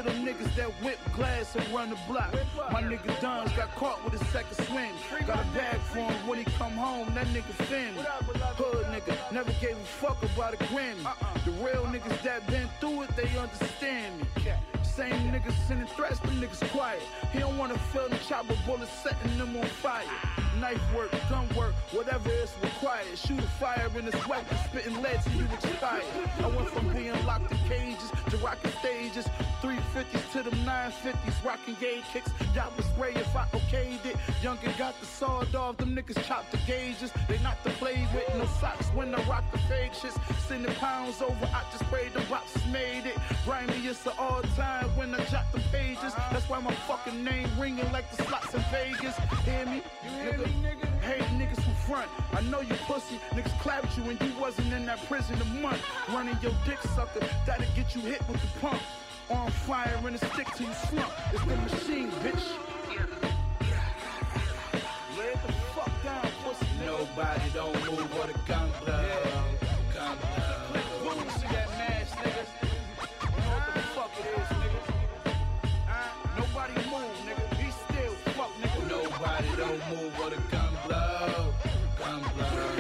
them niggas that whip glass and run the block. My nigga Duns got caught with a second swing. Got a bag for him when he come home, that nigga fin. Hood nigga, never gave a fuck about a grin. The real niggas that been through it, they understand me. Same niggas sending threats, them niggas quiet. He don't wanna feel the chopper bullets setting them on fire. Knife work, gun work, whatever is required. Shoot a fire in the sweat, spitting lead till you expire. I went from being locked in cages to rocking stages. three fifties to them nine fifties, rocking gay kicks. Y'all was spray if I okayed it. Younger got the sword off, them niggas chopped the gauges. They not to play with, no socks when I rock the fake shits. Sending pounds over, I just sprayed the rocks, made it. Grimy, it's the all time when I jot the pages. That's why my fucking name ringing like the slots in Vegas. Hear me? You hear me, nigga? Hey, niggas who front. I know you pussy. Niggas clapped you when you wasn't in that prison a month. Running your dick sucker, that'll get you hit with the pump. On fire and a stick till you slump. It's the machine, bitch. Lay the fuck down, pussy. Nobody don't move or the gun blow. Gun blow. Boom, see that mask, nigga. You know what the fuck it is, nigga. Uh, nobody move, nigga. Be still, fuck, nigga. Nobody don't move or the gun blow. Gun blow.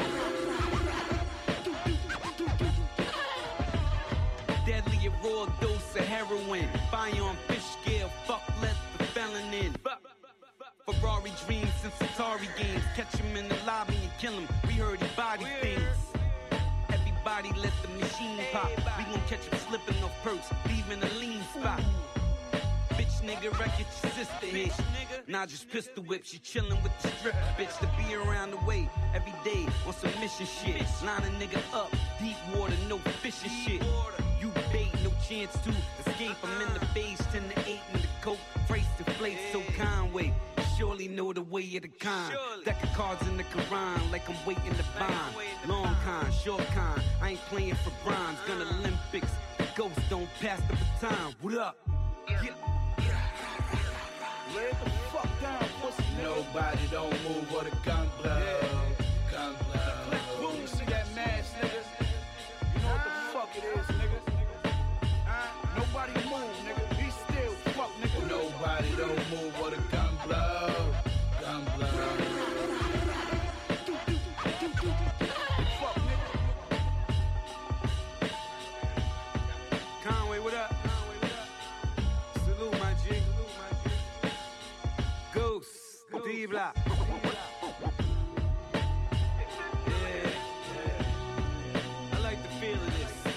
Deadly, a raw dose of heroin. Fire on fish scale, fuck, let the felon in. Ferrari dreams since Atari games. Catch him in the lobby and kill him. We heard he body things. Everybody let the machine pop. We gon' catch him slipping off perks, leaving a lean spot. Bitch nigga, wreck your sister here. Nah, just pistol whip. She chillin' with the stripper bitch to be around the way every day on some mission shit. Line a nigga up, deep water, no fishing shit. You bait, no chance to escape. I'm in the face, ten to eight in the coke. Price deflate, so Conway. Surely know the way of the kind. Deck of cards in the Quran, like I'm waiting to bind. Long con, short con, I ain't playing for bronze. Gun Olympics, ghosts don't pass the baton. What up? Yeah. Lay the fuck down, pussy. Nobody don't move or the gun blow. Gun blow. Boom, see that mask, nigga. You know what the fuck it is, nigga. Uh, nobody move, nigga. Be still, fuck, nigga. Nobody don't move or the gun blow. Gun blow. Fuck, nigga. Conway, what up? Salute, my G. Ghost, D-Block. Yeah, I like the feel of this.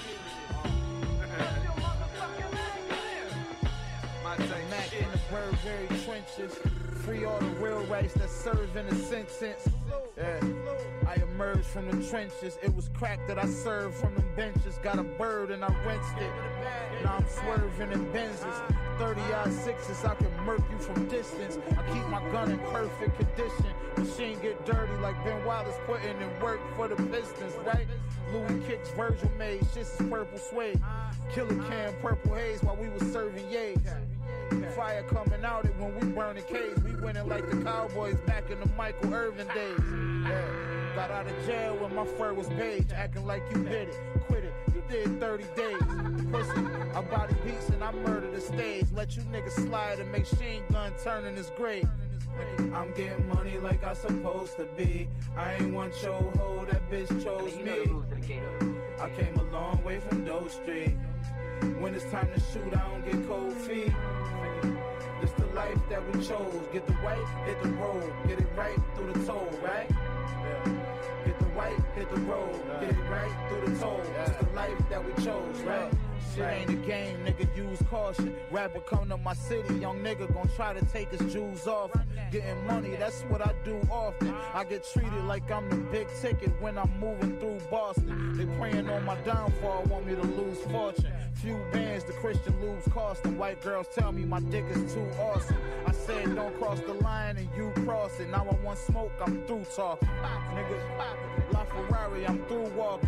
My type Mac shit. in the Burberry trenches. Free all the real rights that serve in a sentence. Yeah. I emerged from the trenches. It was crack that I served from them benches. Got a bird and I rinsed it. Now I'm swerving in Benzes. thirty-yard sixes, I can murk you from distance. I keep my gun in perfect condition. Machine get dirty like Ben Wallace putting in work for the Pistons, right? Louis kicks, Virgil made, shit's is purple suede. Killer can, purple haze while we was serving yays. Fire coming out it when we burning K's. We winning like the Cowboys back in the Michael Irvin days. Yeah. Got out of jail when my fur was beige, acting like you did it. Quit it, you did thirty days. Pussy, I body beats and I murder the stage. Let you niggas slide and machine gun turn in his grave. I'm getting money like I supposed to be. I ain't want your hoe, that bitch chose me. I came a long way from Doe Street. When it's time to shoot, I don't get cold feet. This the life that we chose. Get the white, hit the road. Get it right through the toll, right? Yeah. Get the white, hit the road. Get it right through the toll. It's the life that we chose, right? Shit ain't a game, nigga, use caution. Rapper come to my city, young nigga gon' try to take his jewels off. Getting money, that's what I do often. I get treated like I'm the big ticket when I'm moving through Boston. They praying on my downfall, want me to lose fortune. Few bands, the Christian lose cost, and white girls tell me my dick is too awesome. I said don't cross the line and you cross it. Now I want smoke, I'm through talking. Nigga, La Ferrari, I'm through walking.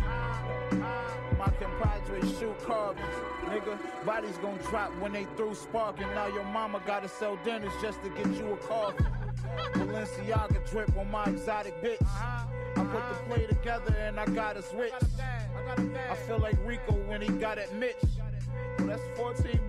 My compadre shoot carbons. Nigga, bodies gon' drop when they through sparking. Now your mama gotta sell dinners just to get you a coffin. Balenciaga drip on my exotic bitch. I put the play together and I got us rich. I feel like Rico when he got at Mitch. Well, that's fourteen birds.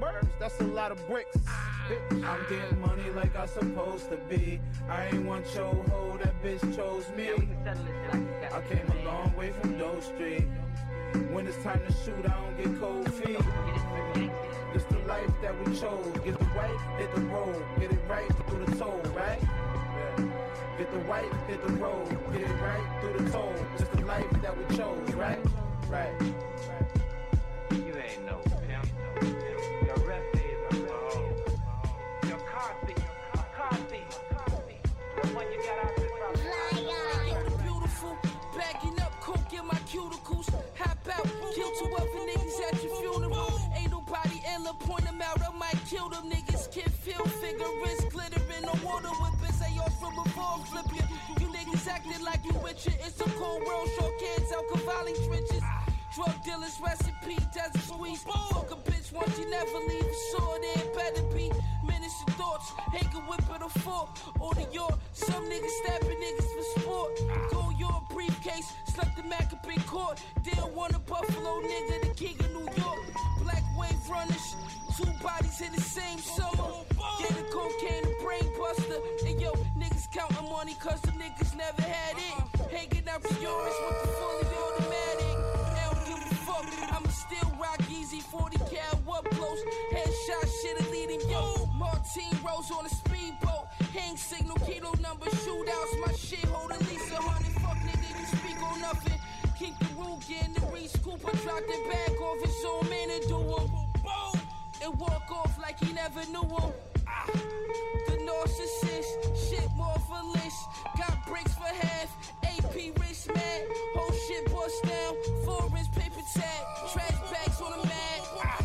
that's a lot of bricks. I'm getting money like I'm supposed to be. I ain't want your hoe, that bitch chose me. I came a long way from Doe Street. When it's time to shoot, I don't get cold feet. It's the life that we chose. Get the right, hit the road. Get it right through the toll, right? Get the right, hit the road. Get it right through the toll. It's the life that we chose, right? Right. You ain't no pimp. Your rep is a hoe. Your car thief. A car thief. The one you got out there. Yo, the beautiful. Backing up, coke in my cuticles. Hop out, kill two other niggas at your funeral. Ain't nobody illa, point them out. I might kill them niggas. Kid feel figure, wrist glittering on water whippers. They off from before flip you. You niggas acting like you with it. It's a cold world, show kids out Cavalli trenches. Drug dealers, recipe, desert squeeze. Fuck a bitch once you never leave a sword. There better be minutes of thoughts. Ain't can whip it or fork. Order your, some niggas stabbing niggas for sport. Go your briefcase, stuck the Mac up in court. Deal one a Buffalo nigga, the king of New York. Black wave runners, two bodies in the same summer. Yeah, the cocaine and brain buster. And yo, niggas counting money cause the niggas never had it. Hanging out to yours with the fully automatic. I'ma still rock easy, forty cal, what blows? Headshot shit, leading yo. Martine Rose on a speedboat. Hang signal, kilo number, shootouts. My shit hold at least a hundred. Fuck nigga, you speak on nothing. Keep the rule, getting the Reese Cooper. Drop the bag off his own man and do him. Boom! And walk off like he never knew him. Ah. The narcissist, shit more for list. Got bricks for half, A P wrist mad. Whole shit bust down, four inch paper tag. Trash bags on the mat. Ah.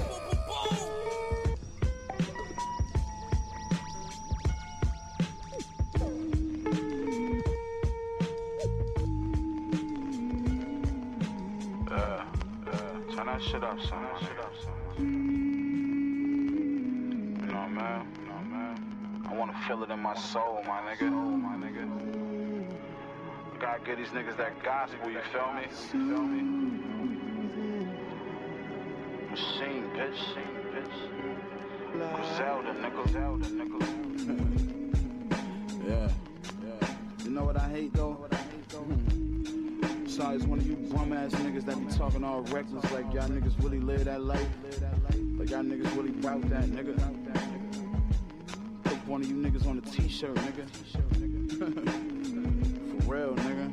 Yeah, yeah, turn that shit up, son. Turn that shit up, son. You know, man. You know, man. I wanna feel it in my soul, my nigga. My nigga. You gotta get these niggas that gospel, you feel me? You feel me? Machine, bitch. Machine, bitch. Griselda, nigga. Griselda, nigga. Yeah, yeah. You know what I hate, though? What I hate, though? Hmm. Sorry, it's one of you bum ass niggas that be talking all reckless like y'all niggas really live that life. Like y'all niggas really bout that, nigga. Put one of you niggas on a t-shirt, nigga. For real, nigga.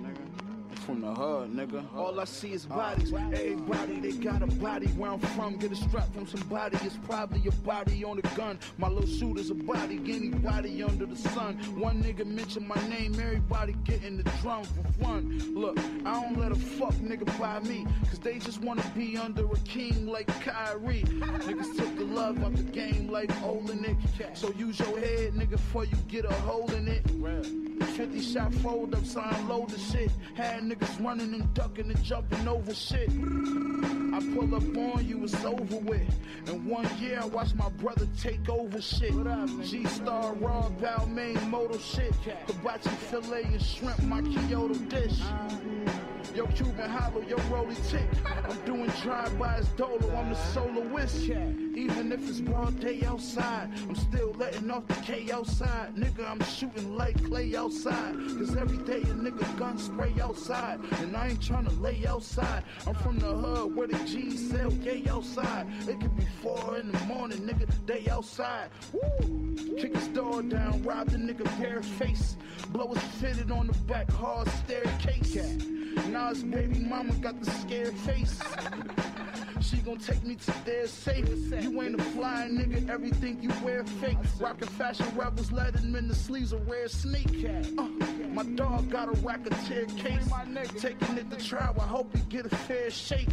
From the hood, nigga. All I see is bodies. Everybody, they got a body. Where I'm from, get a strap from somebody. It's probably a body on a gun. My little shooter's a body. Anybody under the sun. One nigga mention my name. Everybody getting the drum for fun. Look, I don't let a fuck nigga buy me. Cause they just wanna be under a king like Kyrie. Niggas took the love out the game like Olenek. So use your head, nigga, before you get a hole in it. fifty shot fold up, so I unload the shit. Had niggas running and ducking and jumping over shit. I pull up on you, it's over with. In one year, I watched my brother take over shit. G-Star, Raw, Balmain, Moto shit. Hibachi filet and shrimp, my Kyoto dish. Yo, Cuban hollow, yo, Rolly tick. I'm doing drive-bys dolo, I'm the soloist. Even if it's broad day outside, I'm still letting off the K outside. Nigga, I'm shooting like clay outside. Cause every day a nigga gun spray outside. And I ain't tryna lay outside. I'm from the hood where the G's sell gay outside. It could be four in the morning, nigga, they outside. Woo! Kick his door down, rob the nigga bare face. Blow his fitted on the back, hard staircase. Now his baby mama got the scared face. She gon' take me to their safe. You ain't a fly nigga, everything you wear fake. Rockin' fashion rebels, let him in the sleeves of rare sneak. Uh, my dog got a racketeer case. Taking it to trial, I hope he get a fair shake.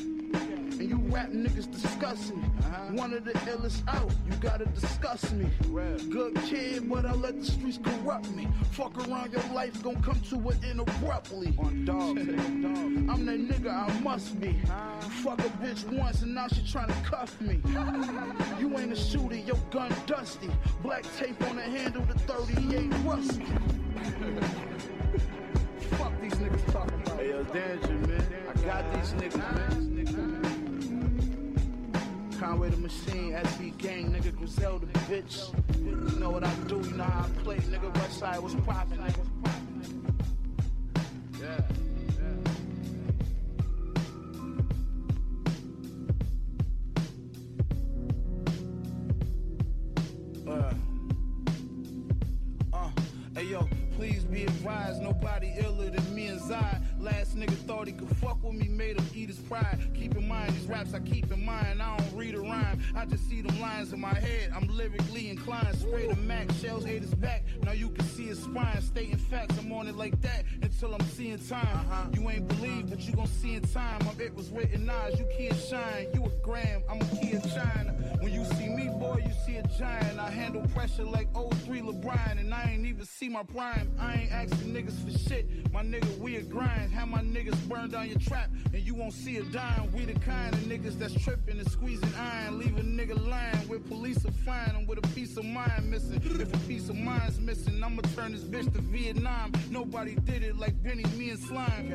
And you rap niggas disgust me. One of the illest out, you gotta discuss me. Good kid, but I let the streets corrupt me. Fuck around, your life gon' come to an end abruptly. I'm that nigga, I must be. Fuck a bitch once and now she tryna cuff me. You ain't a shooter, your gun dusty. Black tape on the handle, the thirty-eight rusty. Fuck these niggas talking about. Hey, yo, danger, man. I got these niggas, man. Conway the Machine, S B Gang, nigga, Griselda, bitch. You know what I do, you know how I play, nigga. Westside was poppin', nigga. Yeah, yeah. Uh, uh, hey yo, please be advised, nobody iller than me and Zai. Last nigga thought he could fuck with me, made him eat his pride. Keep in mind, these raps I keep in mind, I don't read a rhyme. I just see them lines in my head, I'm lyrically inclined. Spray the Mac, shells ate his back, now you can see his spine. Stating facts, I'm on it like that until I'm seeing time. Uh-huh. You ain't believe, but you gon' see in time. My it was written eyes, you can't shine. You a gram, I'm a key of China. When you see me, boy, you see a giant. I handle pressure like oh three LeBron, and I ain't even see my prime. I ain't asking niggas for shit, my nigga, we a grind. Have my niggas burn down your trap, and you won't see a dime. We the kind of niggas that's tripping and squeezing iron. Leave a nigga lying, where police will find him with a piece of mind missing. If a piece of mind's missing, I'ma turn this bitch to Vietnam. Nobody did it like Benny, me and Slime.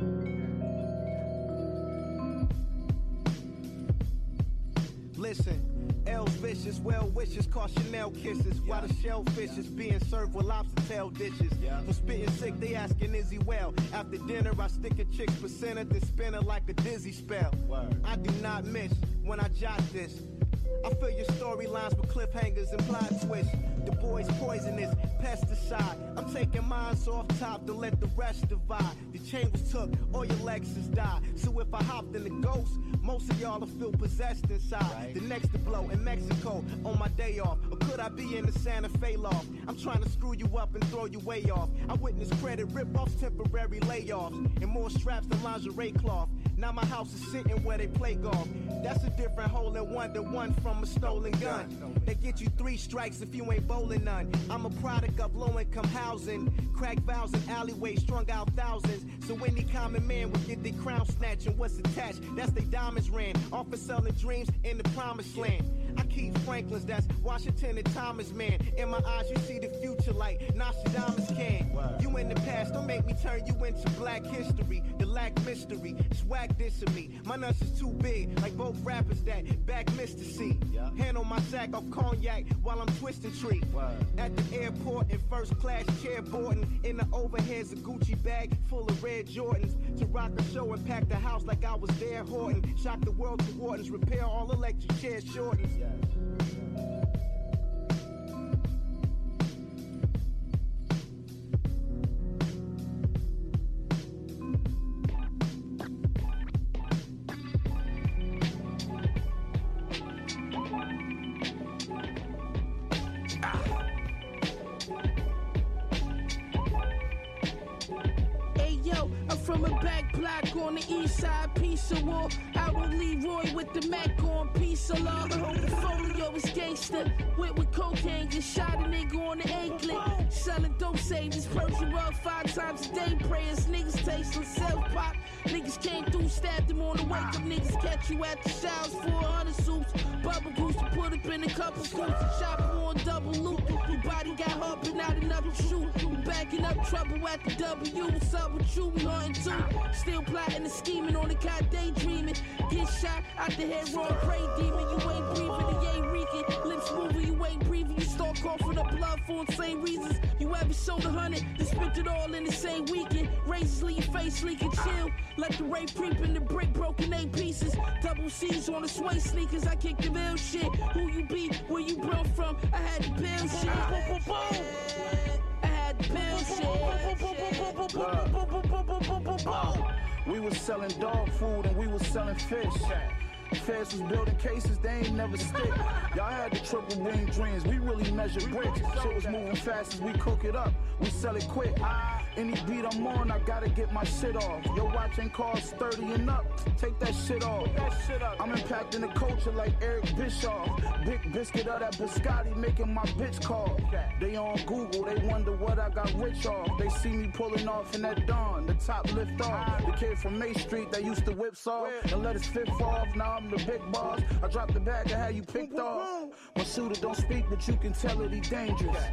Listen, L's vicious, well wishes, call Chanel kisses. Yeah. While the shellfish yeah. is being served with lobster tail dishes. Yeah. For spitting sick, they asking is he well. After dinner, I stick a chick's placenta, then spin her like a dizzy spell. Word. I do not miss when I jot this. I fill your storylines with cliffhangers and plot twists. The boy's poisonous, pesticide. I'm taking mines off top to let the rest divide. The chain was took, all your Lexus died. So if I hopped in the ghost, most of y'all will feel possessed inside. Right. The next to blow in Mexico on my day off. Or could I be in the Santa Fe loft? I'm trying to screw you up and throw you way off. I witnessed credit rip-offs, temporary layoffs, and more straps than lingerie cloth. Now my house is sitting where they play golf. That's a different hole in one than one from a stolen gun. They get you three strikes if you ain't bowling none. I'm a product of low-income housing. Crack vows in alleyways, strung out thousands. So any common man would get their crown snatched, and what's attached, that's they diamonds ran. Off for selling dreams in the promised land. I keep Franklin's, that's Washington and Thomas, man. In my eyes, you see the future like Nostradamus can. Wow. You in the past, don't make me turn you into black history. The lack mystery, swag this to me. My nuts is too big, like both rappers that back Mister C. Yeah. Hand on my sack of cognac while I'm twisting tree. Wow. At the airport in first class chairboarding. In the overheads, a Gucci bag full of red Jordans. To rock a show and pack the house like I was there Horton. Shock the world to Wardens, repair all electric chairs shortens. Yeah. From a back block on the east side, piece of wall. Out on Leroy with the Mac on, piece of law. The whole portfolio is gangster. Went with cocaine, just shot a nigga on the anklet. Selling dope, save this Persian rug five times a day. Prayers, niggas tasting self-pop. Niggas came through, stabbed him on the wake up. Niggas catch you at the showers, four hundred soups. Bubble goose to put up in a couple scoops. Shop on double loop. Your body got hurt, but not another shoot. You backing up trouble at the W. What's up with you? We hunting too. Still plotting and scheming on the cot, daydreaming. Get shot out the head, wrong prey demon. You ain't breathing, you ain't reeking. Lips moving, you ain't breathing. You start coughing up blood for insane reasons. You ever sold a hundred, then spent it all in the same weekend. Razors leave your face leaking, chill. Let the rape creep in the brick, broken eight pieces. Double C's on the sway sneakers, I kick the real shit. Who you be, where you broke from, I had the pill shit. I had the pill shit. We was selling dog food and we was selling fish. Feds was building cases, they ain't never stick. Y'all had the triple wing dreams, we really measured bricks. Shit was moving fast as we cook it up, we sell it quick. Any beat I'm on, I gotta get my shit off. Your watch ain't cost thirty and up, take that shit off. I'm impacting the culture like Eric Bischoff. Big biscuit of that biscotti making my bitch call. They on Google, they wonder what I got rich off. They see me pulling off in that dawn, the top lift off. The kid from May Street that used to whip saw and let his fifth off. Now I'm the big boss. I dropped the bag and had you picked off. My shooter don't speak, but you can tell that he dangerous.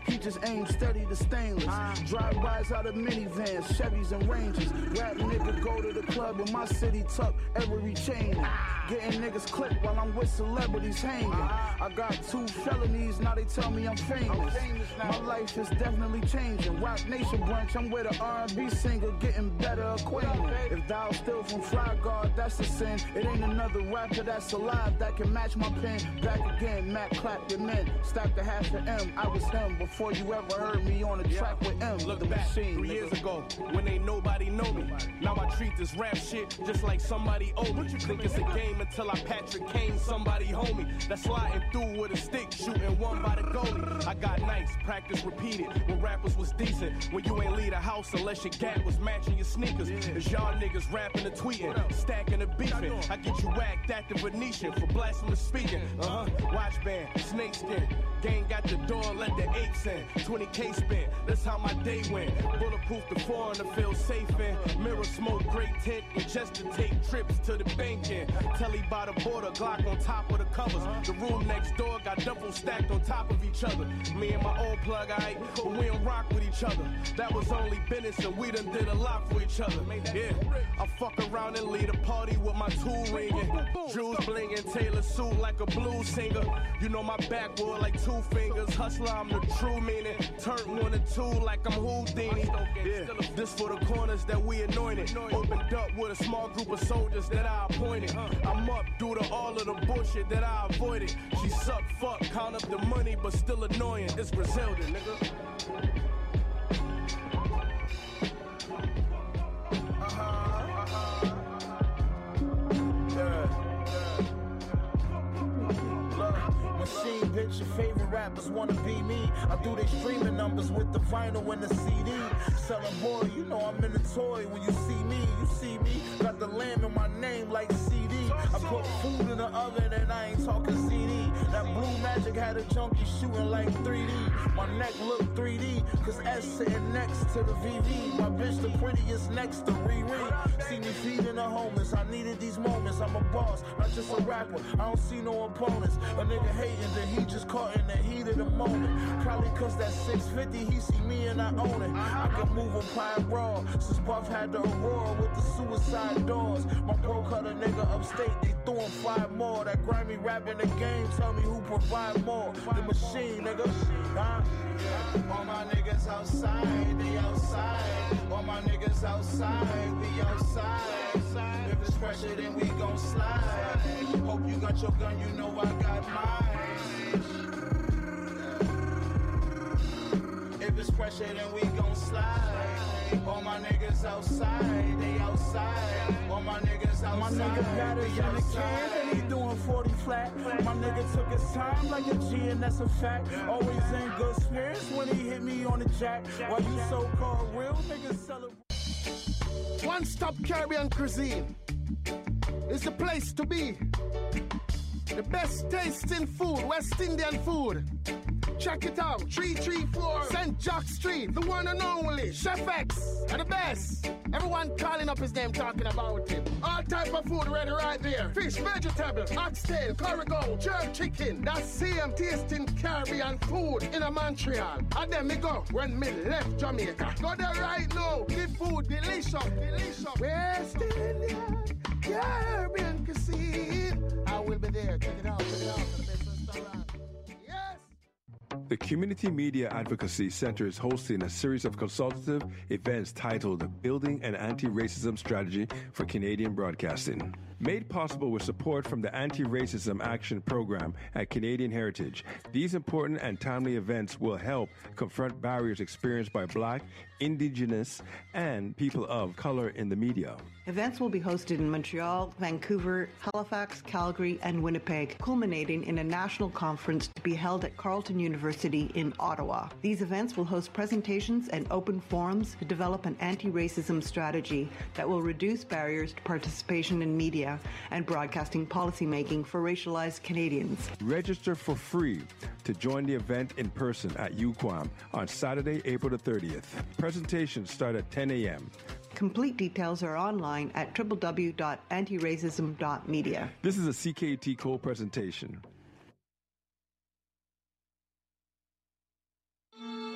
He just aims steady to stainless. Drive-bys out of minivans, Chevys and Rangers. Rap nigga go to the club in my city tuck every chain. Getting niggas clipped while I'm with celebrities hanging. I got two felonies, now they tell me I'm famous. My life is definitely changing. Rock Nation brunch, I'm with an R and B singer getting better acquainted. If thou still from Fly Guard, that's a sin. It ain't another rapper that's alive that can match my pen. Back again, Mac clap your men. Stacked a half of M, I was him before you ever heard me on a track with M. Look the back machine, three nigga. years ago when ain't nobody know me. Now I treat this rap shit just like somebody owe me. Think it's a game until I Patrick Kane, somebody homie that's sliding through with a stick, shooting one by the goalie. I got nice, practice repeated when rappers was decent. When you ain't leave the house unless your gat was matching your sneakers. It's y'all niggas rapping and tweeting, stacking and beefing. I get you whacked at the Venetian for blasphemous speaking. Uh huh. Watch band, snakeskin. Gang got the door, let the apes in. twenty K spent, that's how my day went. Bulletproof the foreign to feel safe in. Mirror smoke, great tent, and just to take trips to the bank in. Telly by the border, Glock on top of the covers. The room next door got double stacked on top of each other. Me and my old plug, aight, but we don't rock with each other. That was only business and we done did a lot for each other. Yeah, I fuck around and lead a party with my tool ringing. Jewels blinging, Taylor suit like a blues singer. You know my backwood like two fingers. Hustler, I'm the true meaning. Turn one and two like I'm Houdini. Yeah, this for the corners that we anointed. Opened up with a small group of soldiers that I appointed. I'm up due to all of the bullshit that I avoided. She suck, fuck, count up the money, but still annoying. It's Griselda, nigga. Machine, bitch, your favorite rappers wanna be me. I do they streaming numbers with the vinyl and the C D. Selling boy, you know I'm in the toy. When you see me, you see me. Got the lamb in my name like C D. I put food in the oven and I ain't talking C D. That blue magic had a junkie shooting like three D. My neck look three D, cause S sitting next to the V V. My bitch the prettiest next to Riri. See me feeding the homeless, I needed these moments. I'm a boss, not just a rapper. I don't see no opponents. A nigga hating that he just caught in the heat of the moment. Probably cause that six fifty, he see me and I own it. I can move a pie raw, since Buff had the Aurora with the suicide doors. My bro cut a nigga upstate, they threw him five more. That grimy rap in the game, tell me who provide more. The machine, nigga. Huh? Yeah. All my niggas outside, they outside. All my niggas outside, we outside. If it's pressure, then we gon' slide. Hope you got your gun, you know I got mine. If it's pressure, then we gon' slide. All my niggas outside, they outside. All my niggas outside. My nigga got his in the can and he doing forty flat. My nigga took his time like a G and that's a fact. Always in good spirits when he hit me on the jack. While you so-called real niggas celebrate. One Stop Caribbean Cuisine is the place to be. The best tasting food, West Indian food. Check it out, three three four Saint Jack Street, the one and only Chef X, and the best. Everyone calling up his name, talking about him. All type of food ready right there. Fish, vegetable, oxtail, corrigan, jerk chicken. That same tasting Caribbean food in a Montreal. And then me go when me left Jamaica. Go there right now. The food delicious, delicious. West Indian Caribbean cuisine. I will be there. Check it out, check it out. The best restaurant. The Community Media Advocacy Center is hosting a series of consultative events titled Building an Anti-Racism Strategy for Canadian Broadcasting. Made possible with support from the Anti-Racism Action Program at Canadian Heritage, these important and timely events will help confront barriers experienced by Black, Indigenous, and people of color in the media. Events will be hosted in Montreal, Vancouver, Halifax, Calgary, and Winnipeg, culminating in a national conference to be held at Carleton University in Ottawa. These events will host presentations and open forums to develop an anti-racism strategy that will reduce barriers to participation in media and broadcasting policymaking for racialized Canadians. Register for free to join the event in person at U Q A M on Saturday, April the thirtieth. Presentations start at ten a.m. Complete details are online at w w w dot anti racism dot media. This is a C K T co-presentation.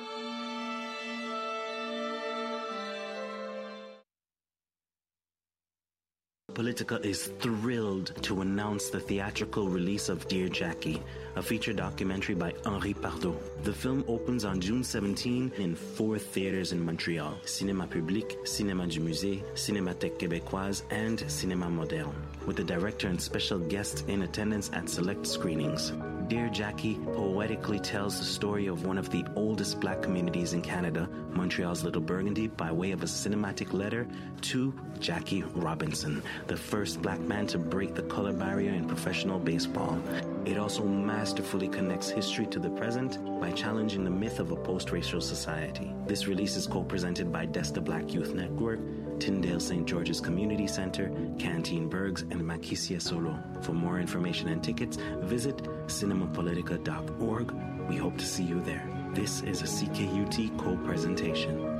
Politica is thrilled to announce the theatrical release of Dear Jackie, a feature documentary by Henri Pardot. The film opens on June seventeenth in four theaters in Montreal: Cinéma Public, Cinéma du Musée, Cinémathèque Québécoise, and Cinéma Moderne, with the director and special guests in attendance at select screenings. Dear Jackie poetically tells the story of one of the oldest black communities in Canada, Montreal's Little Burgundy, by way of a cinematic letter to Jackie Robinson, the first black man to break the color barrier in professional baseball. It also masterfully connects history to the present by challenging the myth of a post-racial society. This release is co-presented by Desta Black Youth Network, Tyndale Saint George's Community Center, Canteen Bergs, and Makisia Solo. For more information and tickets, visit cinemapolitica dot org. We hope to see you there. This is a C K U T co-presentation.